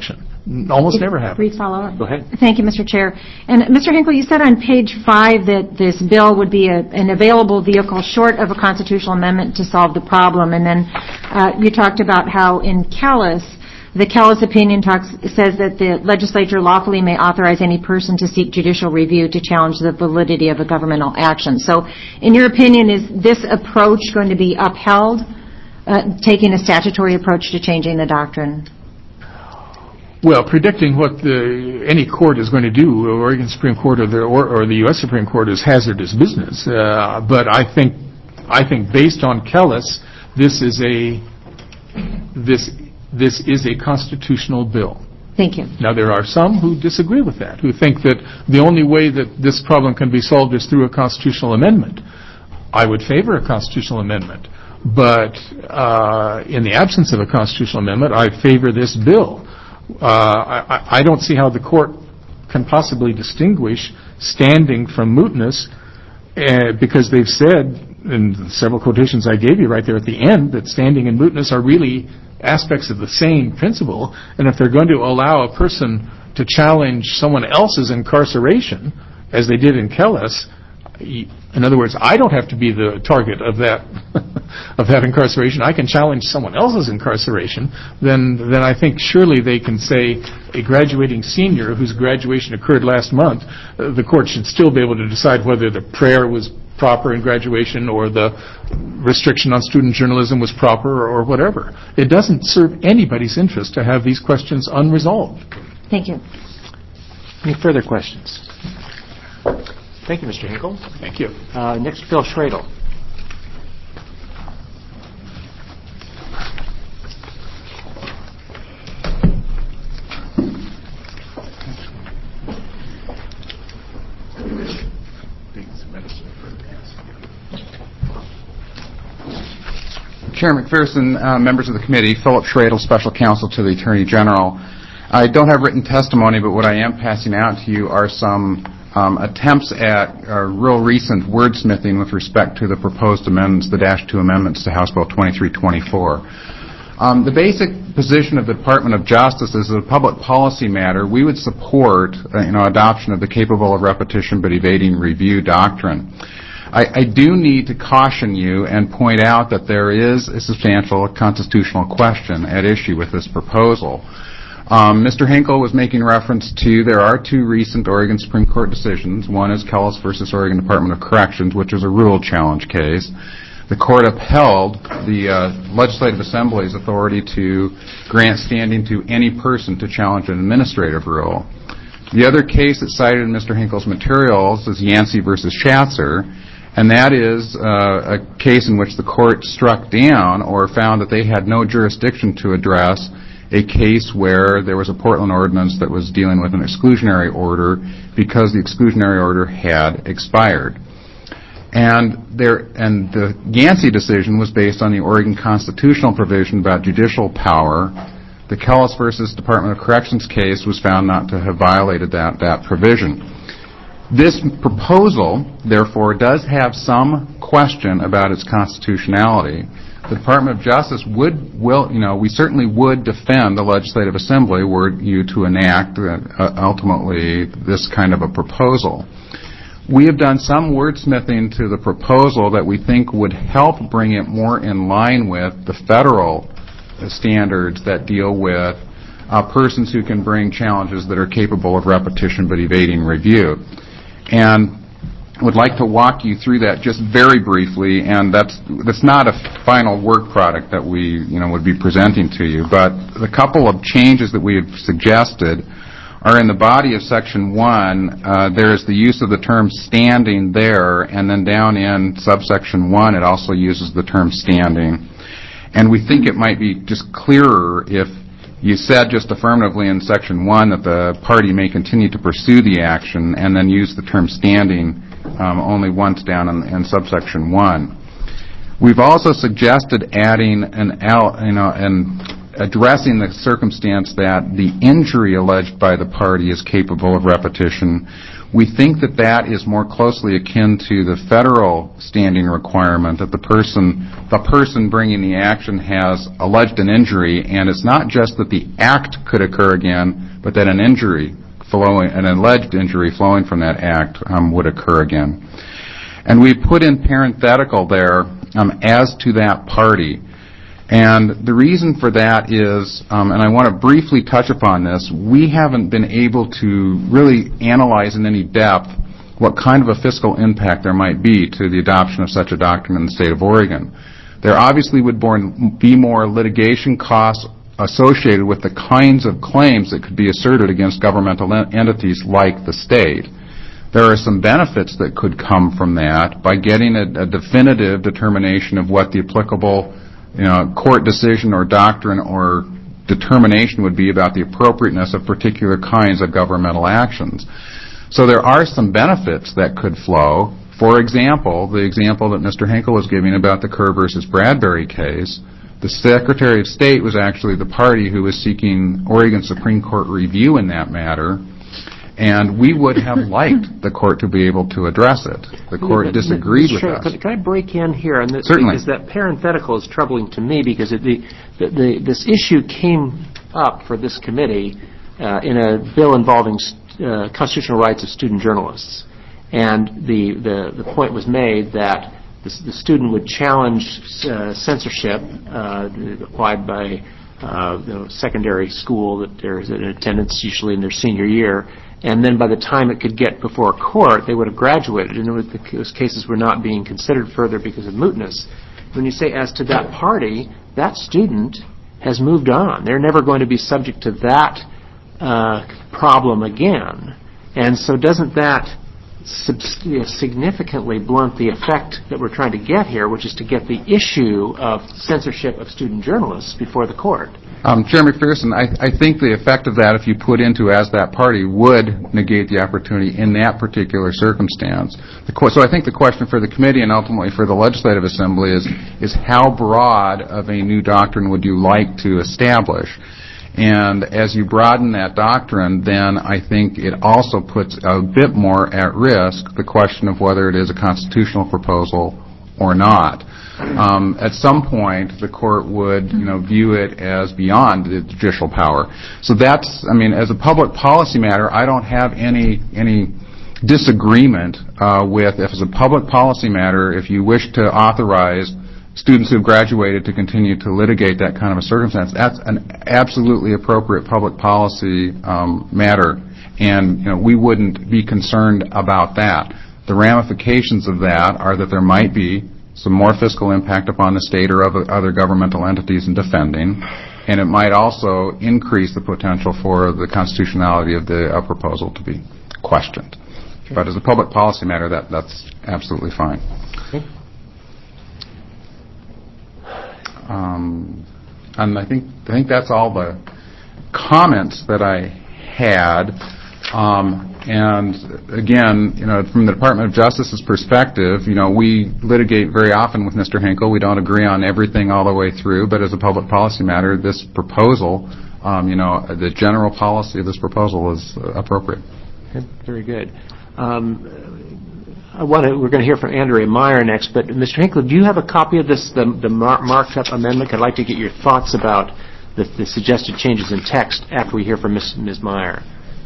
almost never happens. Brief follow-up. Go ahead. Thank you, Mister Chair. And Mister Hinkle, you said on page five that this bill would be a, an available vehicle short of a constitutional amendment to solve the problem. And then uh, you talked about how in Callis, the Callis opinion talks, says that the legislature lawfully may authorize any person to seek judicial review to challenge the validity of a governmental action. So in your opinion, is this approach going to be upheld, uh, taking a statutory approach to changing the doctrine? Well, predicting what the, any court is going to do, Oregon Supreme Court or the, or, or the U S Supreme Court, is hazardous business. Uh, but I think, I think based on Kellis, this is a, this, this is a constitutional bill. Thank you. Now, there are some who disagree with that, who think that the only way that this problem can be solved is through a constitutional amendment. I would favor a constitutional amendment. But uh, in the absence of a constitutional amendment, I favor this bill. Uh, I, I don't see how the court can possibly distinguish standing from mootness uh, because they've said in several quotations I gave you right there at the end that standing and mootness are really aspects of the same principle. And if they're going to allow a person to challenge someone else's incarceration, as they did in Kellis, in other words, I don't have to be the target of that of that incarceration. I can challenge someone else's incarceration. Then, then I think surely they can say a graduating senior whose graduation occurred last month, uh, the court should still be able to decide whether the prayer was proper in graduation or the restriction on student journalism was proper or whatever. It doesn't serve anybody's interest to have these questions unresolved. Thank you. Any further questions? Thank you, Mister Hinkle. Thank you. Uh, next, Phil Schradel. Chair McPherson, uh, members of the committee, Philip Schradel, Special Counsel to the Attorney General. I don't have written testimony, but what I am passing out to you are some um, attempts at uh, real recent wordsmithing with respect to the proposed amendments, the Dash two amendments to House Bill twenty-three twenty-four. Um, the basic position of the Department of Justice is that a public policy matter, we would support uh, you know, adoption of the capable of repetition but evading review doctrine. I, I do need to caution you and point out that there is a substantial constitutional question at issue with this proposal. Um, Mister Hinkle was making reference to there are two recent Oregon Supreme Court decisions. One is Kellis versus Oregon Department of Corrections, which is a rule challenge case. The court upheld the uh, Legislative Assembly's authority to grant standing to any person to challenge an administrative rule. The other case that's cited in Mister Hinkle's materials is Yancey versus Schatzer, and that is uh, a case in which the court struck down or found that they had no jurisdiction to address a case where there was a Portland ordinance that was dealing with an exclusionary order because the exclusionary order had expired. And there, and the Yancey decision was based on the Oregon constitutional provision about judicial power. The Kellis versus Department of Corrections case was found not to have violated that, that provision. This proposal, therefore, does have some question about its constitutionality. The Department of Justice would, will, you know, we certainly would defend the Legislative Assembly were you to enact uh, ultimately this kind of a proposal. We have done some wordsmithing to the proposal that we think would help bring it more in line with the federal standards that deal with uh, persons who can bring challenges that are capable of repetition but evading review. And would like to walk you through that just very briefly, and that's that's not a final work product that we you know would be presenting to you, but the couple of changes that we have suggested are in the body of Section one. Uh, there is the use of the term standing there, and then down in subsection one it also uses the term standing. And we think it might be just clearer if you said just affirmatively in Section one that the party may continue to pursue the action and then use the term standing um, only once down in, in subsection one. We've also suggested adding an, you know, and addressing the circumstance that the injury alleged by the party is capable of repetition We think that that is more closely akin to the federal standing requirement that the person, the person bringing the action has alleged an injury, and it's not just that the act could occur again, but that an injury flowing, an alleged injury flowing from that act um, would occur again. And we put in parenthetical there um, as to that party. And the reason for that is, um, and I want to briefly touch upon this, we haven't been able to really analyze in any depth what kind of a fiscal impact there might be to the adoption of such a doctrine in the state of Oregon. There obviously would be more litigation costs associated with the kinds of claims that could be asserted against governmental entities like the state. There are some benefits that could come from that by getting a, a definitive determination of what the applicable you know, court decision or doctrine or determination would be about the appropriateness of particular kinds of governmental actions. So there are some benefits that could flow. For example, the example that Mister Hinkle was giving about the Kerr versus Bradbury case, the Secretary of State was actually the party who was seeking Oregon Supreme Court review in that matter, and we would have liked the court to be able to address it. The court disagreed with us. Can I break in here on this? Certainly. Because that parenthetical is troubling to me because it, the, the, the, this issue came up for this committee uh, in a bill involving uh, constitutional rights of student journalists. And the, the, the point was made that the, the student would challenge uh, censorship uh, applied by uh, the secondary school that there's an attendance usually in their senior year. And then by the time it could get before a court, they would have graduated, and was, those cases were not being considered further because of mootness. When you say as to that party, that student has moved on. They're never going to be subject to that uh, problem again. And so doesn't that significantly blunt the effect that we're trying to get here, which is to get the issue of censorship of student journalists before the court? Um, Chair McPherson, I, I think the effect of that, if you put into as that party, would negate the opportunity in that particular circumstance. The co- so I think the question for the committee and ultimately for the Legislative Assembly is, is how broad of a new doctrine would you like to establish? And as you broaden that doctrine, then I think it also puts a bit more at risk the question of whether it is a constitutional proposal or not. Um, at some point, the court would, you know, view it as beyond the judicial power. So that's, I mean, as a public policy matter, I don't have any any disagreement uh, with, if as a public policy matter, if you wish to authorize students who have graduated to continue to litigate that kind of a circumstance, that's an absolutely appropriate public policy um, matter, and you know, we wouldn't be concerned about that. The ramifications of that are that there might be some more fiscal impact upon the state or other, other governmental entities in defending, and it might also increase the potential for the constitutionality of the uh, proposal to be questioned. Okay. But as a public policy matter, that, that's absolutely fine. Okay. Um, and I think I think that's all the comments that I had. Um, and again, you know, from the Department of Justice's perspective, you know, we litigate very often with Mister Hinkle. We don't agree on everything all the way through, but as a public policy matter, this proposal, um, you know, the general policy of this proposal is uh, appropriate. Okay, very good. Um, I want to. We're going to hear from Andrea Meyer next, but Mister Hinkle, do you have a copy of this, the, the mar- marked up amendment? I'd like to get your thoughts about the, the suggested changes in text after we hear from Miz Miz Meyer.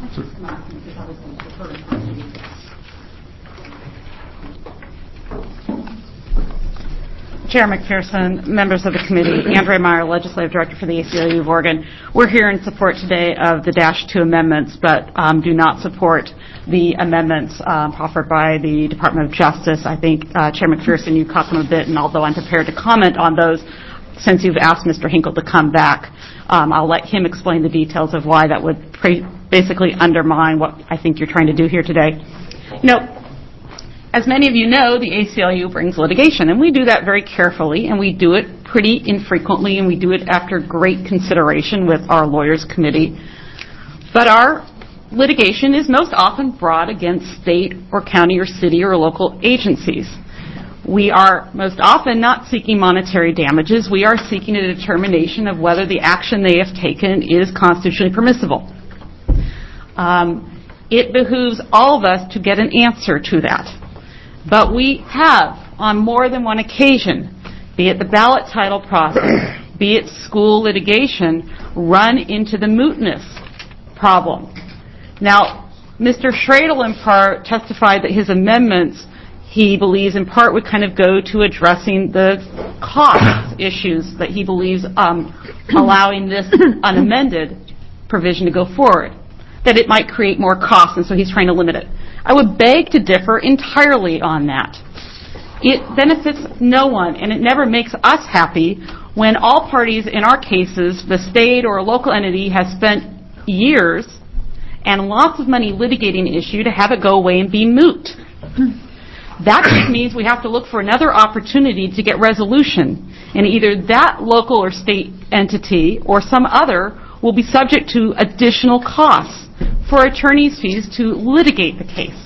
Chair McPherson, members of the committee, Andrea Meyer, Legislative Director for the A C L U of Oregon. We're here in support today of the Dash two amendments, but um, do not support the amendments um, offered by the Department of Justice. I think, uh, Chair McPherson, you caught them a bit, and although I'm prepared to comment on those, since you've asked Mister Hinkle to come back, um, I'll let him explain the details of why that would pre- basically undermine what I think you're trying to do here today. You know, as many of you know, the A C L U brings litigation, and we do that very carefully, and we do it pretty infrequently, and we do it after great consideration with our lawyers committee. But our litigation is most often brought against state or county or city or local agencies. We are most often not seeking monetary damages. We are seeking a determination of whether the action they have taken is constitutionally permissible. Um, It behooves all of us to get an answer to that. But we have, on more than one occasion, be it the ballot title process, be it school litigation, run into the mootness problem. Now, Mister Schradel in part testified that his amendments, he believes in part, would kind of go to addressing the cost issues that he believes um, allowing this unamended provision to go forward, that it might create more costs, and so he's trying to limit it. I would beg to differ entirely on that. It benefits no one, and it never makes us happy when all parties in our cases, the state or a local entity, has spent years and lots of money litigating an issue to have it go away and be moot. That just means we have to look for another opportunity to get resolution, and either that local or state entity or some other will be subject to additional costs for attorney's fees to litigate the case.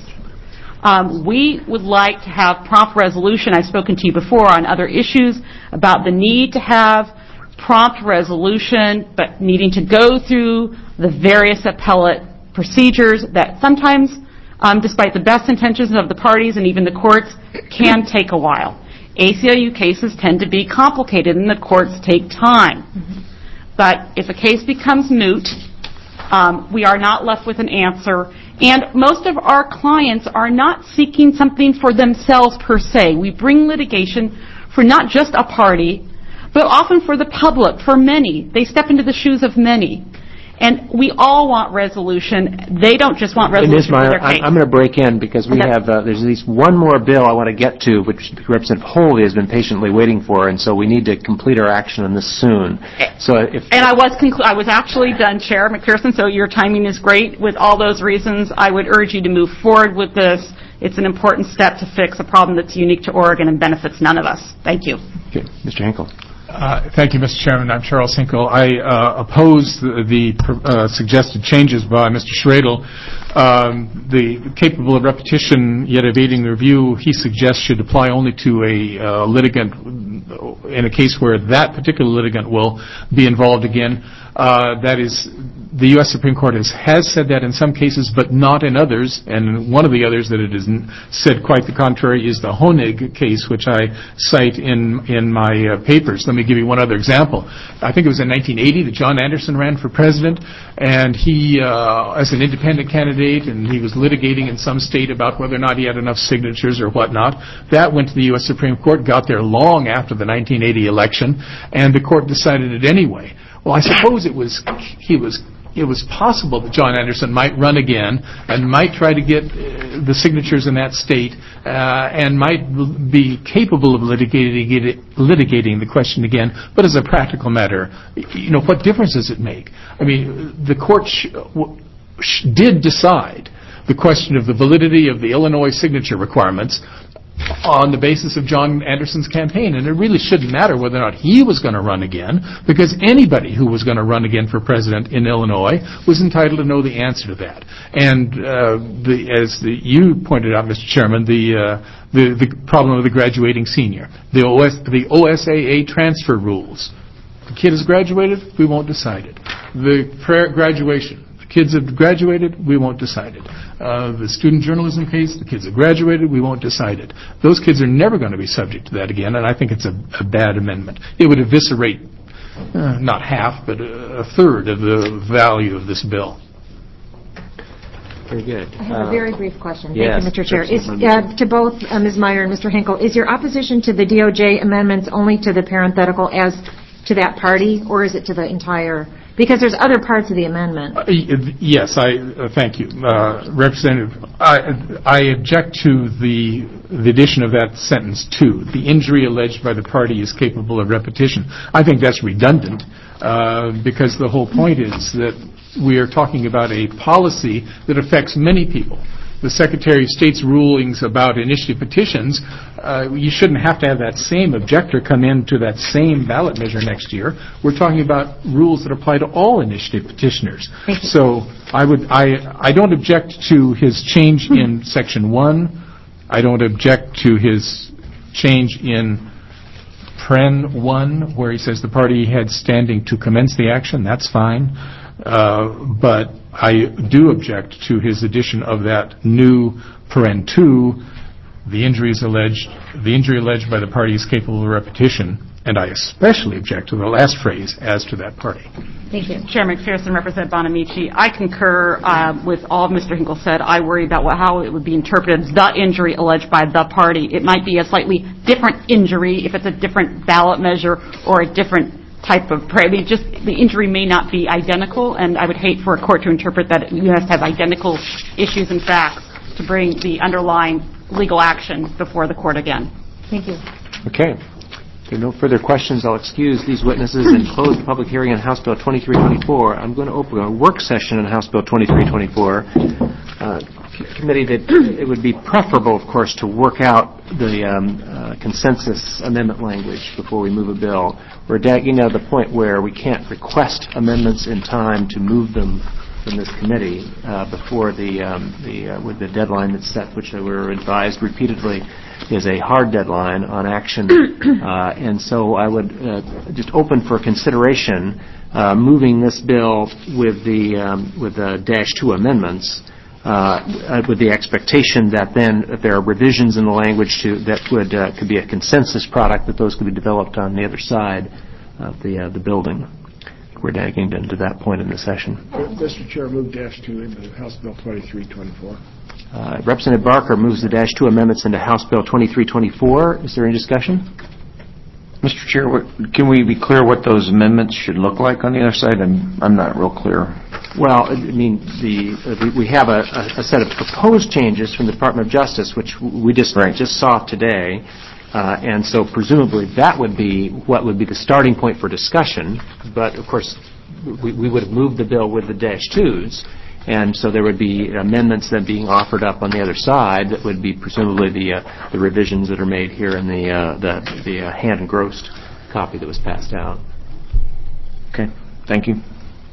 Um, we would like to have prompt resolution. I've spoken to you before on other issues about the need to have prompt resolution, but needing to go through the various appellate procedures that sometimes, um, despite the best intentions of the parties and even the courts, can take a while. A C L U cases tend to be complicated and the courts take time. Mm-hmm. But if a case becomes moot, um, we are not left with an answer. And most of our clients are not seeking something for themselves per se. We bring litigation for not just a party, but often for the public, for many. They step into the shoes of many. And we all want resolution. They don't just want resolution for their case. I'm going to break in because we have, uh, there's at least one more bill I want to get to, which Representative Holvey has been patiently waiting for, and so we need to complete our action on this soon. So if And I was conclu- I was actually done, Chair McPherson, so your timing is great. With all those reasons, I would urge you to move forward with this. It's an important step to fix a problem that's unique to Oregon and benefits none of us. Thank you. Okay. Mister Hinkle. Uh, thank you, Mister Chairman. I'm Charles Hinkle. I uh, oppose the, the uh, suggested changes by Mister Schradel. Um, the capable of repetition yet evading review he suggests should apply only to a uh, litigant in a case where that particular litigant will be involved again. Uh, that is, the U S Supreme Court has, has said that in some cases, but not in others. And one of the others that it has said quite the contrary is the Honig case, which I cite in in my uh, papers. Let me give you one other example. I think it was in nineteen eighty that John Anderson ran for president, and he, uh, as an independent candidate, and he was litigating in some state about whether or not he had enough signatures or whatnot. That went to the U S Supreme Court, got there long after the nineteen eighty election, and the court decided it anyway. Well, I suppose it was he was it was possible that John Anderson might run again and might try to get uh, the signatures in that state uh, and might be capable of litigating litigating the question again. But as a practical matter, you know, what difference does it make? I mean, the court sh- w- sh- did decide the question of the validity of the Illinois signature requirements on the basis of John Anderson's campaign. And it really shouldn't matter whether or not he was going to run again, because anybody who was going to run again for president in Illinois was entitled to know the answer to that. And uh, the, as the, you pointed out, Mister Chairman, the, uh, the the problem of the graduating senior, the, O S, the O S A A transfer rules. The kid has graduated, we won't decide it. The prayer graduation. Kids have graduated, we won't decide it. Uh, the student journalism case, the kids have graduated, we won't decide it. Those kids are never going to be subject to that again, and I think it's a, a bad amendment. It would eviscerate uh, not half, but a, a third of the value of this bill. Very good. I have a very brief question. Yes, Thank you, Mister Chair. Is, uh, to both uh, Miz Meyer and Mister Hinkle, is your opposition to the D O J amendments only to the parenthetical as to that party, or is it to the entire? Because there's other parts of the amendment. Uh, yes, I uh, thank you, uh, Representative. I, I object to the the addition of that sentence too. The injury alleged by the party is capable of repetition. I think that's redundant uh, because the whole point is that we are talking about a policy that affects many people. The Secretary of State's rulings about initiative petitions, uh, you shouldn't have to have that same objector come into that same ballot measure next year. We're talking about rules that apply to all initiative petitioners. So I would, I, I don't object to his change in Section one. I don't object to his change in Pren one, where he says the party had standing to commence the action. That's fine. Uh, but I do object to his addition of that new Pren two, the injuries alleged, the injury alleged by the party is capable of repetition, and I especially object to the last phrase, as to that party. Thank you. Chair McPherson, Representative Bonamici, I concur uh, with all Mister Hinkle said. I worry about what, how it would be interpreted as the injury alleged by the party. It might be a slightly different injury if it's a different ballot measure or a different type of prayer. I mean, just the injury may not be identical, and I would hate for a court to interpret that you must have identical issues and facts to bring the underlying legal action before the court again. Thank you. Okay. If there are no further questions, I'll excuse these witnesses and close the public hearing on House Bill twenty-three twenty-four. I'm going to open a work session on House Bill twenty-three twenty-four. Uh, committee that it would be preferable, of course, to work out the um, uh, consensus amendment language before we move a bill. We're getting to the point where we can't request amendments in time to move them from this committee uh, before the um, the uh, with the deadline that's set, which we were advised repeatedly is a hard deadline on action. uh, and so I would uh, just open for consideration uh, moving this bill with the um, with the dash two amendments. Uh, with the expectation that then if there are revisions in the language to, that would uh, could be a consensus product, that those could be developed on the other side of the uh, the building. We're getting into that point in the session. Mister Chair, move dash two into House Bill twenty-three twenty-four. Uh, Representative Barker moves the dash two amendments into House Bill twenty-three twenty-four. Is there any discussion? Mister Chair, what, can we be clear what those amendments should look like on the other side? I'm, I'm not real clear. Well, I mean, the uh, we, we have a, a set of proposed changes from the Department of Justice, which we just right. just saw today, uh, and so presumably that would be what would be the starting point for discussion. But of course, we, we would have moved the bill with the dash twos, and so there would be amendments then being offered up on the other side that would be presumably the uh, the revisions that are made here in the uh, the, the uh, hand engrossed copy that was passed out. Okay, thank you.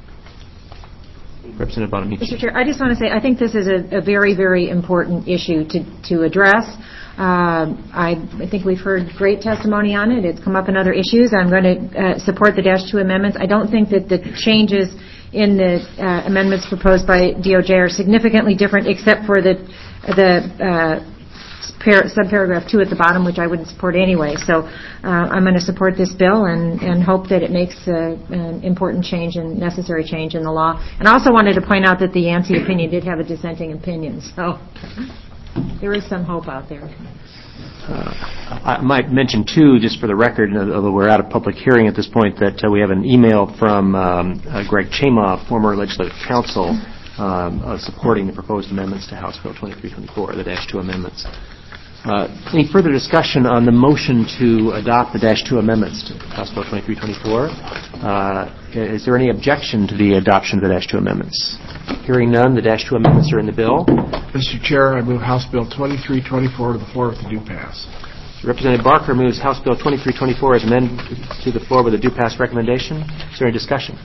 Representative Bonamici. Mister Chair, I just want to say I think this is a, a very, very important issue to, to address. Uh, I, I think we've heard great testimony on it. It's come up in other issues. I'm going to uh, support the dash two amendments. I don't think that the changes in the uh, amendments proposed by D O J are significantly different, except for the the uh, par- subparagraph two at the bottom, which I wouldn't support anyway. So uh, I'm going to support this bill and, and hope that it makes uh, an important change and necessary change in the law. And I also wanted to point out that the Yancey opinion did have a dissenting opinion, so there is some hope out there. Uh, I might mention, too, just for the record, although we're out of public hearing at this point, that uh, we have an email from um, uh, Greg Chama, former legislative counsel, um, uh, supporting the proposed amendments to House Bill twenty-three twenty-four, the dash two amendments. Uh, any further discussion on the motion to adopt the dash two amendments to House Bill twenty-three twenty-four? Uh, is there any objection to the adoption of the dash two amendments? Hearing none, the dash two amendments are in the bill. Mister Chair, I move House Bill twenty-three twenty-four to the floor with the due pass. Representative Barker moves House Bill twenty-three twenty-four as amended to the floor with a due pass recommendation. Is there any discussion?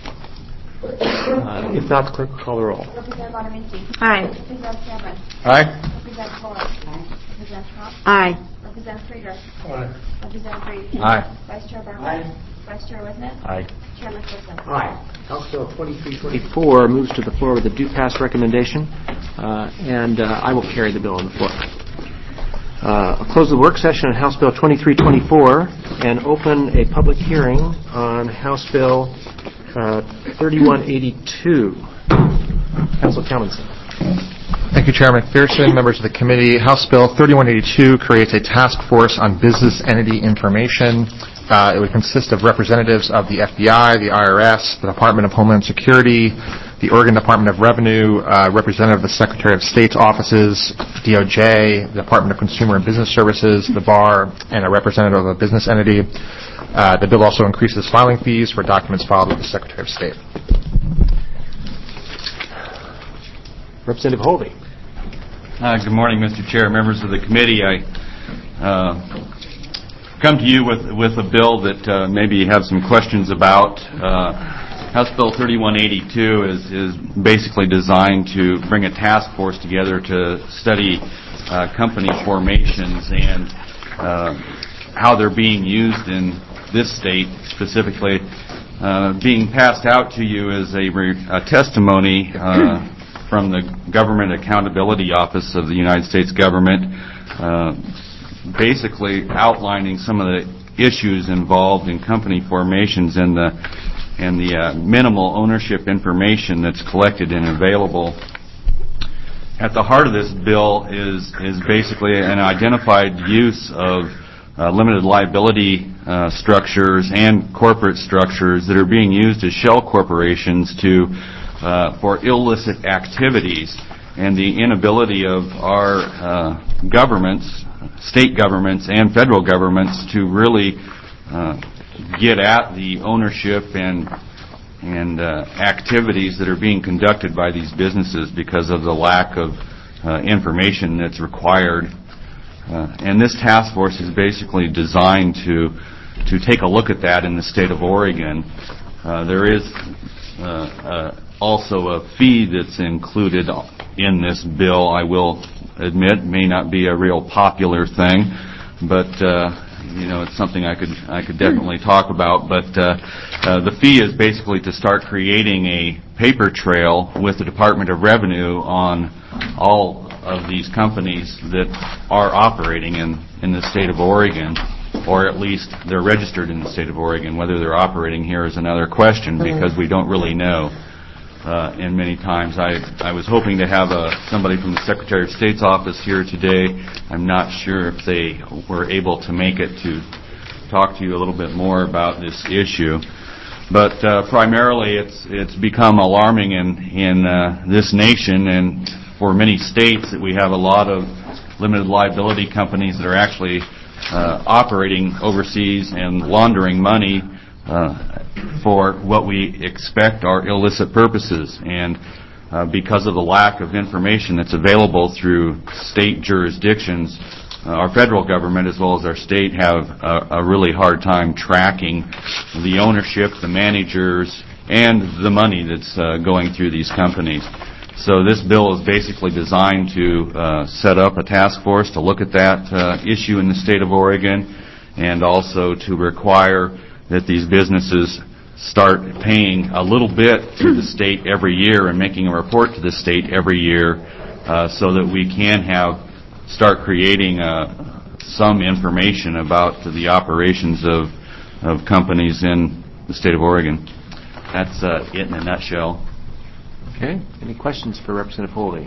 Uh, if not, the clerk will call the roll. Representative Bonamici. Aye. Representative Cameron. Aye. Representative Flores. Representative Trump. Aye. Representative Friedrich. Aye. Representative Brady. Aye. Vice Chair Barker. Aye. Vice Chair Wisnick. Aye. Chair McPherson. Aye. House Bill twenty-three twenty-four moves to the floor with a due pass recommendation, uh, and uh, I will carry the bill on the floor. Uh, I'll close the work session on House Bill twenty-three twenty-four and open a public hearing on House Bill uh, thirty-one eighty-two. Councilor Calmanson. Thank you, Chairman McPherson, members of the committee. House Bill thirty-one eighty-two creates a task force on business entity information. Uh, it would consist of representatives of the F B I, the I R S, the Department of Homeland Security, the Oregon Department of Revenue, uh, representative of the Secretary of State's offices, D O J, the Department of Consumer and Business Services, the bar, and a representative of a business entity. Uh, the bill also increases filing fees for documents filed with the Secretary of State. Representative Holby. Uh, good morning, Mister Chair, members of the committee. I uh, come to you with with a bill that uh, maybe you have some questions about. Uh, House Bill thirty-one eighty-two is is basically designed to bring a task force together to study uh, company formations and uh, how they're being used in this state specifically. Uh, being passed out to you is a, re- a testimony uh, from the Government Accountability Office of the United States government, uh, basically outlining some of the issues involved in company formations and the and the uh, minimal ownership information that's collected and available. At the heart of this bill is is basically an identified use of uh, limited liability uh, structures and corporate structures that are being used as shell corporations to uh, for illicit activities, and the inability of our uh, governments, state governments and federal governments, to really uh, get at the ownership and and uh, activities that are being conducted by these businesses because of the lack of uh, information that's required. Uh, and this task force is basically designed to to take a look at that in the state of Oregon. Uh, there is uh, uh, also a fee that's included in this bill. I will admit may not be a real popular thing, but uh, you know, it's something I could I could definitely talk about. But uh, uh, the fee is basically to start creating a paper trail with the Department of Revenue on all of these companies that are operating in, in the state of Oregon, or at least they're registered in the state of Oregon. Whether they're operating here is another question, because we don't really know. Uh, and many times I, I was hoping to have a, somebody from the Secretary of State's office here today. I'm not sure if they were able to make it to talk to you a little bit more about this issue. But uh, primarily it's it's become alarming in, in uh, this nation and for many states that we have a lot of limited liability companies that are actually uh, operating overseas and laundering money uh, for what we expect are illicit purposes. And uh, because of the lack of information that's available through state jurisdictions, uh, our federal government as well as our state have a, a really hard time tracking the ownership, the managers, and the money that's uh, going through these companies. So this bill is basically designed to uh, set up a task force to look at that uh, issue in the state of Oregon, and also to require that these businesses start paying a little bit to the state every year and making a report to the state every year, uh, so that we can have start creating uh, some information about the operations of of companies in the state of Oregon. That's uh, it in a nutshell. Okay. Any questions for Representative Holvey?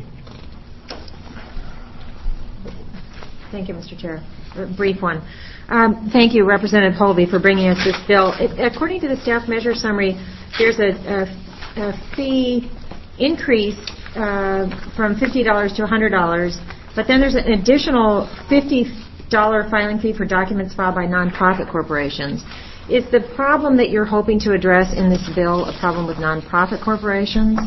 Thank you, Mister Chair. A brief one. Um, thank you, Representative Holvey, for bringing us this bill. It, according to the staff measure summary, there's a, a, a fee increase uh, from fifty dollars to one hundred dollars, but then there's an additional fifty dollars filing fee for documents filed by nonprofit corporations. Is the problem that you're hoping to address in this bill a problem with nonprofit corporations?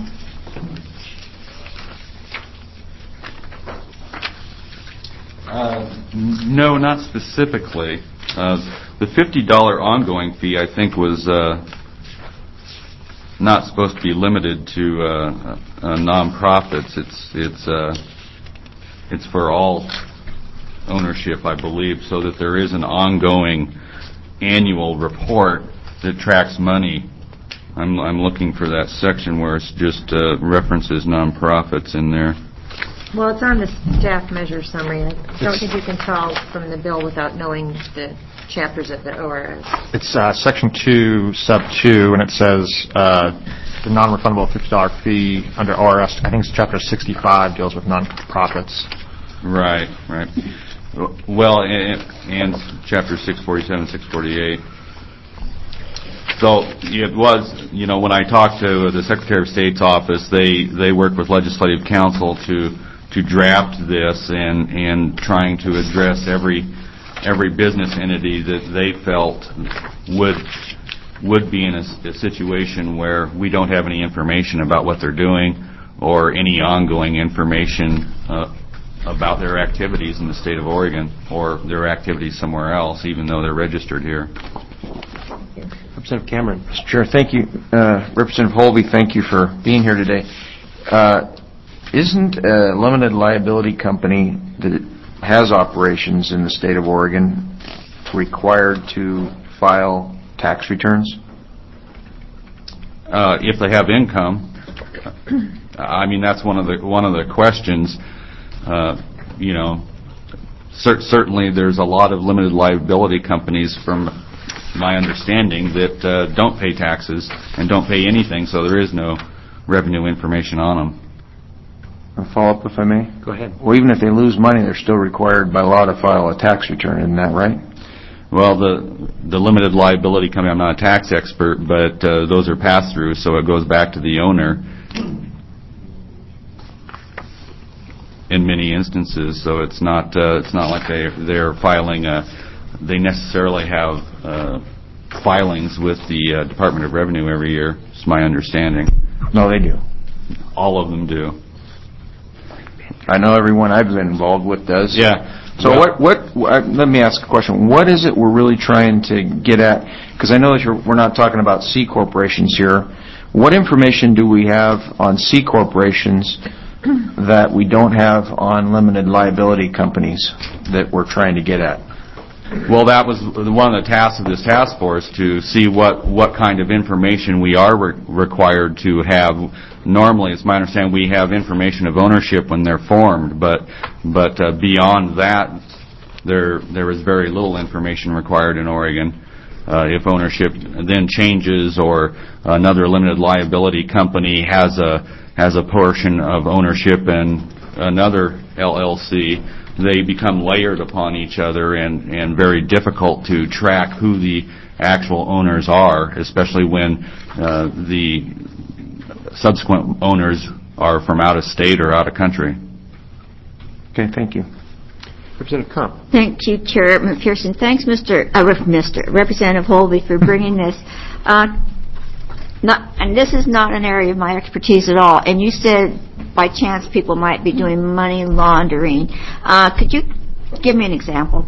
Uh, no, not specifically. Uh, the fifty dollars ongoing fee, I think, was uh, not supposed to be limited to uh, uh, nonprofits. It's it's uh, it's for all ownership, I believe, so that there is an ongoing annual report that tracks money. I'm I'm looking for that section where it's just uh, references nonprofits in there. Well, it's on the staff measure summary. I don't think you can tell from the bill without knowing the chapters of the O R S. It's uh, section two, sub two, and it says uh, the non-refundable fifty dollars fee under O R S. I think it's chapter sixty-five deals with nonprofits. Right, right. Well, and, and chapter six forty-seven, six forty-eight. So it was, you know, when I talked to the Secretary of State's office, they they worked with Legislative Counsel to to draft this and and trying to address every every business entity that they felt would would be in a, a situation where we don't have any information about what they're doing or any ongoing information uh, about their activities in the state of Oregon or their activities somewhere else, even though they're registered here. Representative Cameron. Mister Chair, thank you. Uh, Representative Holvey, thank you for being here today. Uh, isn't a limited liability company that has operations in the state of Oregon required to file tax returns? Uh, if they have income, I mean, that's one of the one of the questions. Uh, you know, cer- certainly there's a lot of limited liability companies, from my understanding, that uh, don't pay taxes and don't pay anything, so there is no revenue information on them. A follow-up, if I may? Go ahead. Well, even if they lose money, they're still required by law to file a tax return, isn't that right? Well, the the limited liability company, I'm not a tax expert, but uh, those are pass-through, so it goes back to the owner in many instances. So it's not uh, it's not like they they're filing a they necessarily have uh, filings with the uh, Department of Revenue every year. It's my understanding. No, they do. All of them do. I know everyone I've been involved with does. Yeah. So well, what, what, uh, let me ask a question. What is it we're really trying to get at? Because I know that you're, we're not talking about C corporations here. What information do we have on C corporations that we don't have on limited liability companies that we're trying to get at? Well, that was one of the tasks of this task force, to see what, what kind of information we are re- required to have. Normally, it's my understanding, we have information of ownership when they're formed, but but uh, beyond that, there there is very little information required in Oregon. Uh, if ownership then changes, or another limited liability company has a has a portion of ownership in another L L C, they become layered upon each other and, and very difficult to track who the actual owners are, especially when uh, the subsequent owners are from out of state or out of country. Okay, thank you. Representative Kump. Thank you, Chair McPherson. Thanks, Mister Uh, Mister Representative Holby, for bringing this. Uh, not, and this is not an area of my expertise at all. And you said, by chance, people might be doing money laundering. Uh, could you give me an example?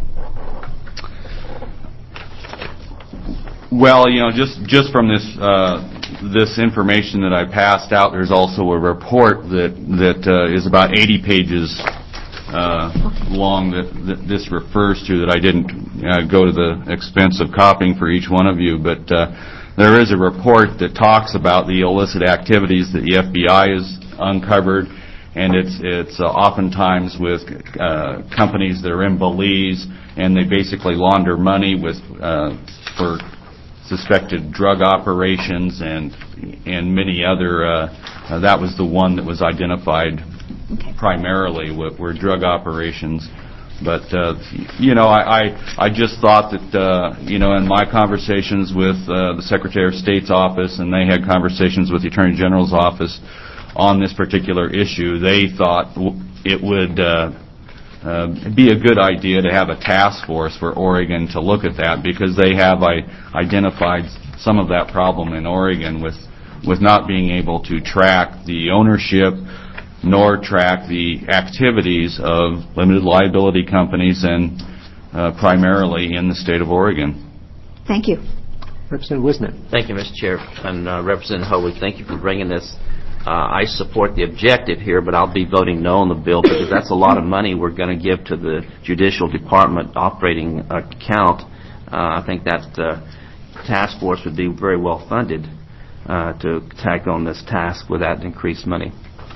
Well, you know, just just from this uh, this information that I passed out, there's also a report that that uh, is about eighty pages uh, long that, that this refers to, that I didn't uh, go to the expense of copying for each one of you, but uh, there is a report that talks about the illicit activities that the F B I has uncovered, and it's it's uh, oftentimes with uh, companies that are in Belize, and they basically launder money with uh, for suspected drug operations and and many other. Uh, uh, that was the one that was identified okay. primarily with, were drug operations. But uh, you know, I, I I just thought that uh, you know, in my conversations with uh, the Secretary of State's office, and they had conversations with the Attorney General's office on this particular issue, they thought it would uh, uh, be a good idea to have a task force for Oregon to look at that, because they have I, identified some of that problem in Oregon with with not being able to track the ownership nor track the activities of limited liability companies, and uh, primarily in the state of Oregon. Thank you. Representative Wisnet. Thank you, Mister Chair. And uh, Representative Howitt, thank you for bringing this. Uh, I support the objective here, but I'll be voting no on the bill, because that's a lot of money we're going to give to the Judicial Department operating account. Uh, I think that uh, task force would be very well funded uh, to tack on this task with that increased money.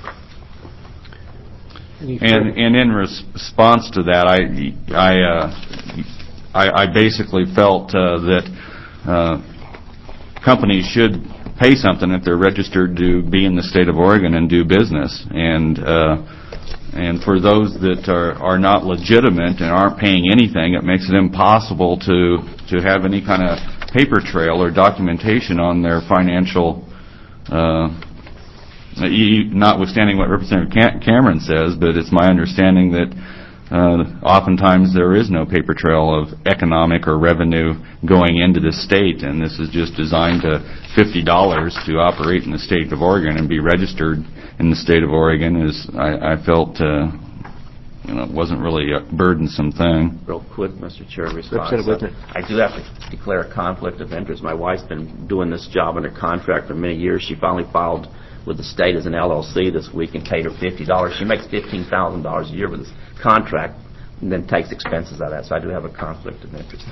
And, and in res- response to that, I I, uh, I, I basically felt uh, that uh, companies should pay something if they're registered to be in the state of Oregon and do business. And uh, and for those that are, are not legitimate and aren't paying anything, it makes it impossible to to have any kind of paper trail or documentation on their financial. Uh, Notwithstanding what Representative Cam- Cameron says, but it's my understanding that uh, oftentimes there is no paper trail of economic or revenue going into the state, and this is just designed to fifty dollars to operate in the state of Oregon and be registered in the state of Oregon. Is I, I felt uh, you know, it wasn't really a burdensome thing. Real quick, Mister Chair, response. Uh, I do have to declare a conflict of interest. My wife's been doing this job under contract for many years. She finally filed with the state as an L L C this week and paid her fifty dollars. She makes fifteen thousand dollars a year with this contract. and then takes expenses out of that. So I do have a conflict of interest.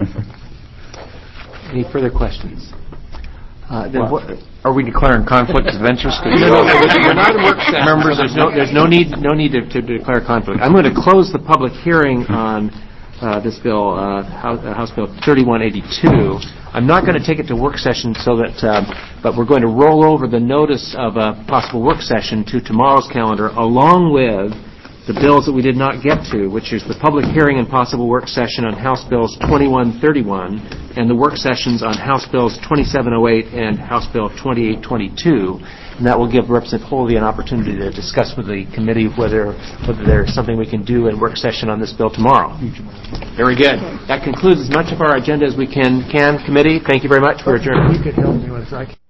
Any further questions? Uh, then what, are we declaring conflict of interest? No, no, no, we're not in work session. Members, there's no, there's no need, no need to, to declare conflict. I'm going to close the public hearing on uh, this bill, uh, House, uh, House Bill thirty-one eighty-two. I'm not going to take it to work session, so that, um, but we're going to roll over the notice of a possible work session to tomorrow's calendar, along with the bills that we did not get to, which is the public hearing and possible work session on House Bills twenty-one thirty-one and the work sessions on House Bills twenty-seven oh eight and House Bill twenty-eight twenty-two. And that will give Representative Holvey an opportunity to discuss with the committee whether whether there's something we can do in work session on this bill tomorrow. Very good. That concludes as much of our agenda as we can. Can committee, thank you very much. We're adjourned. You could help me with this.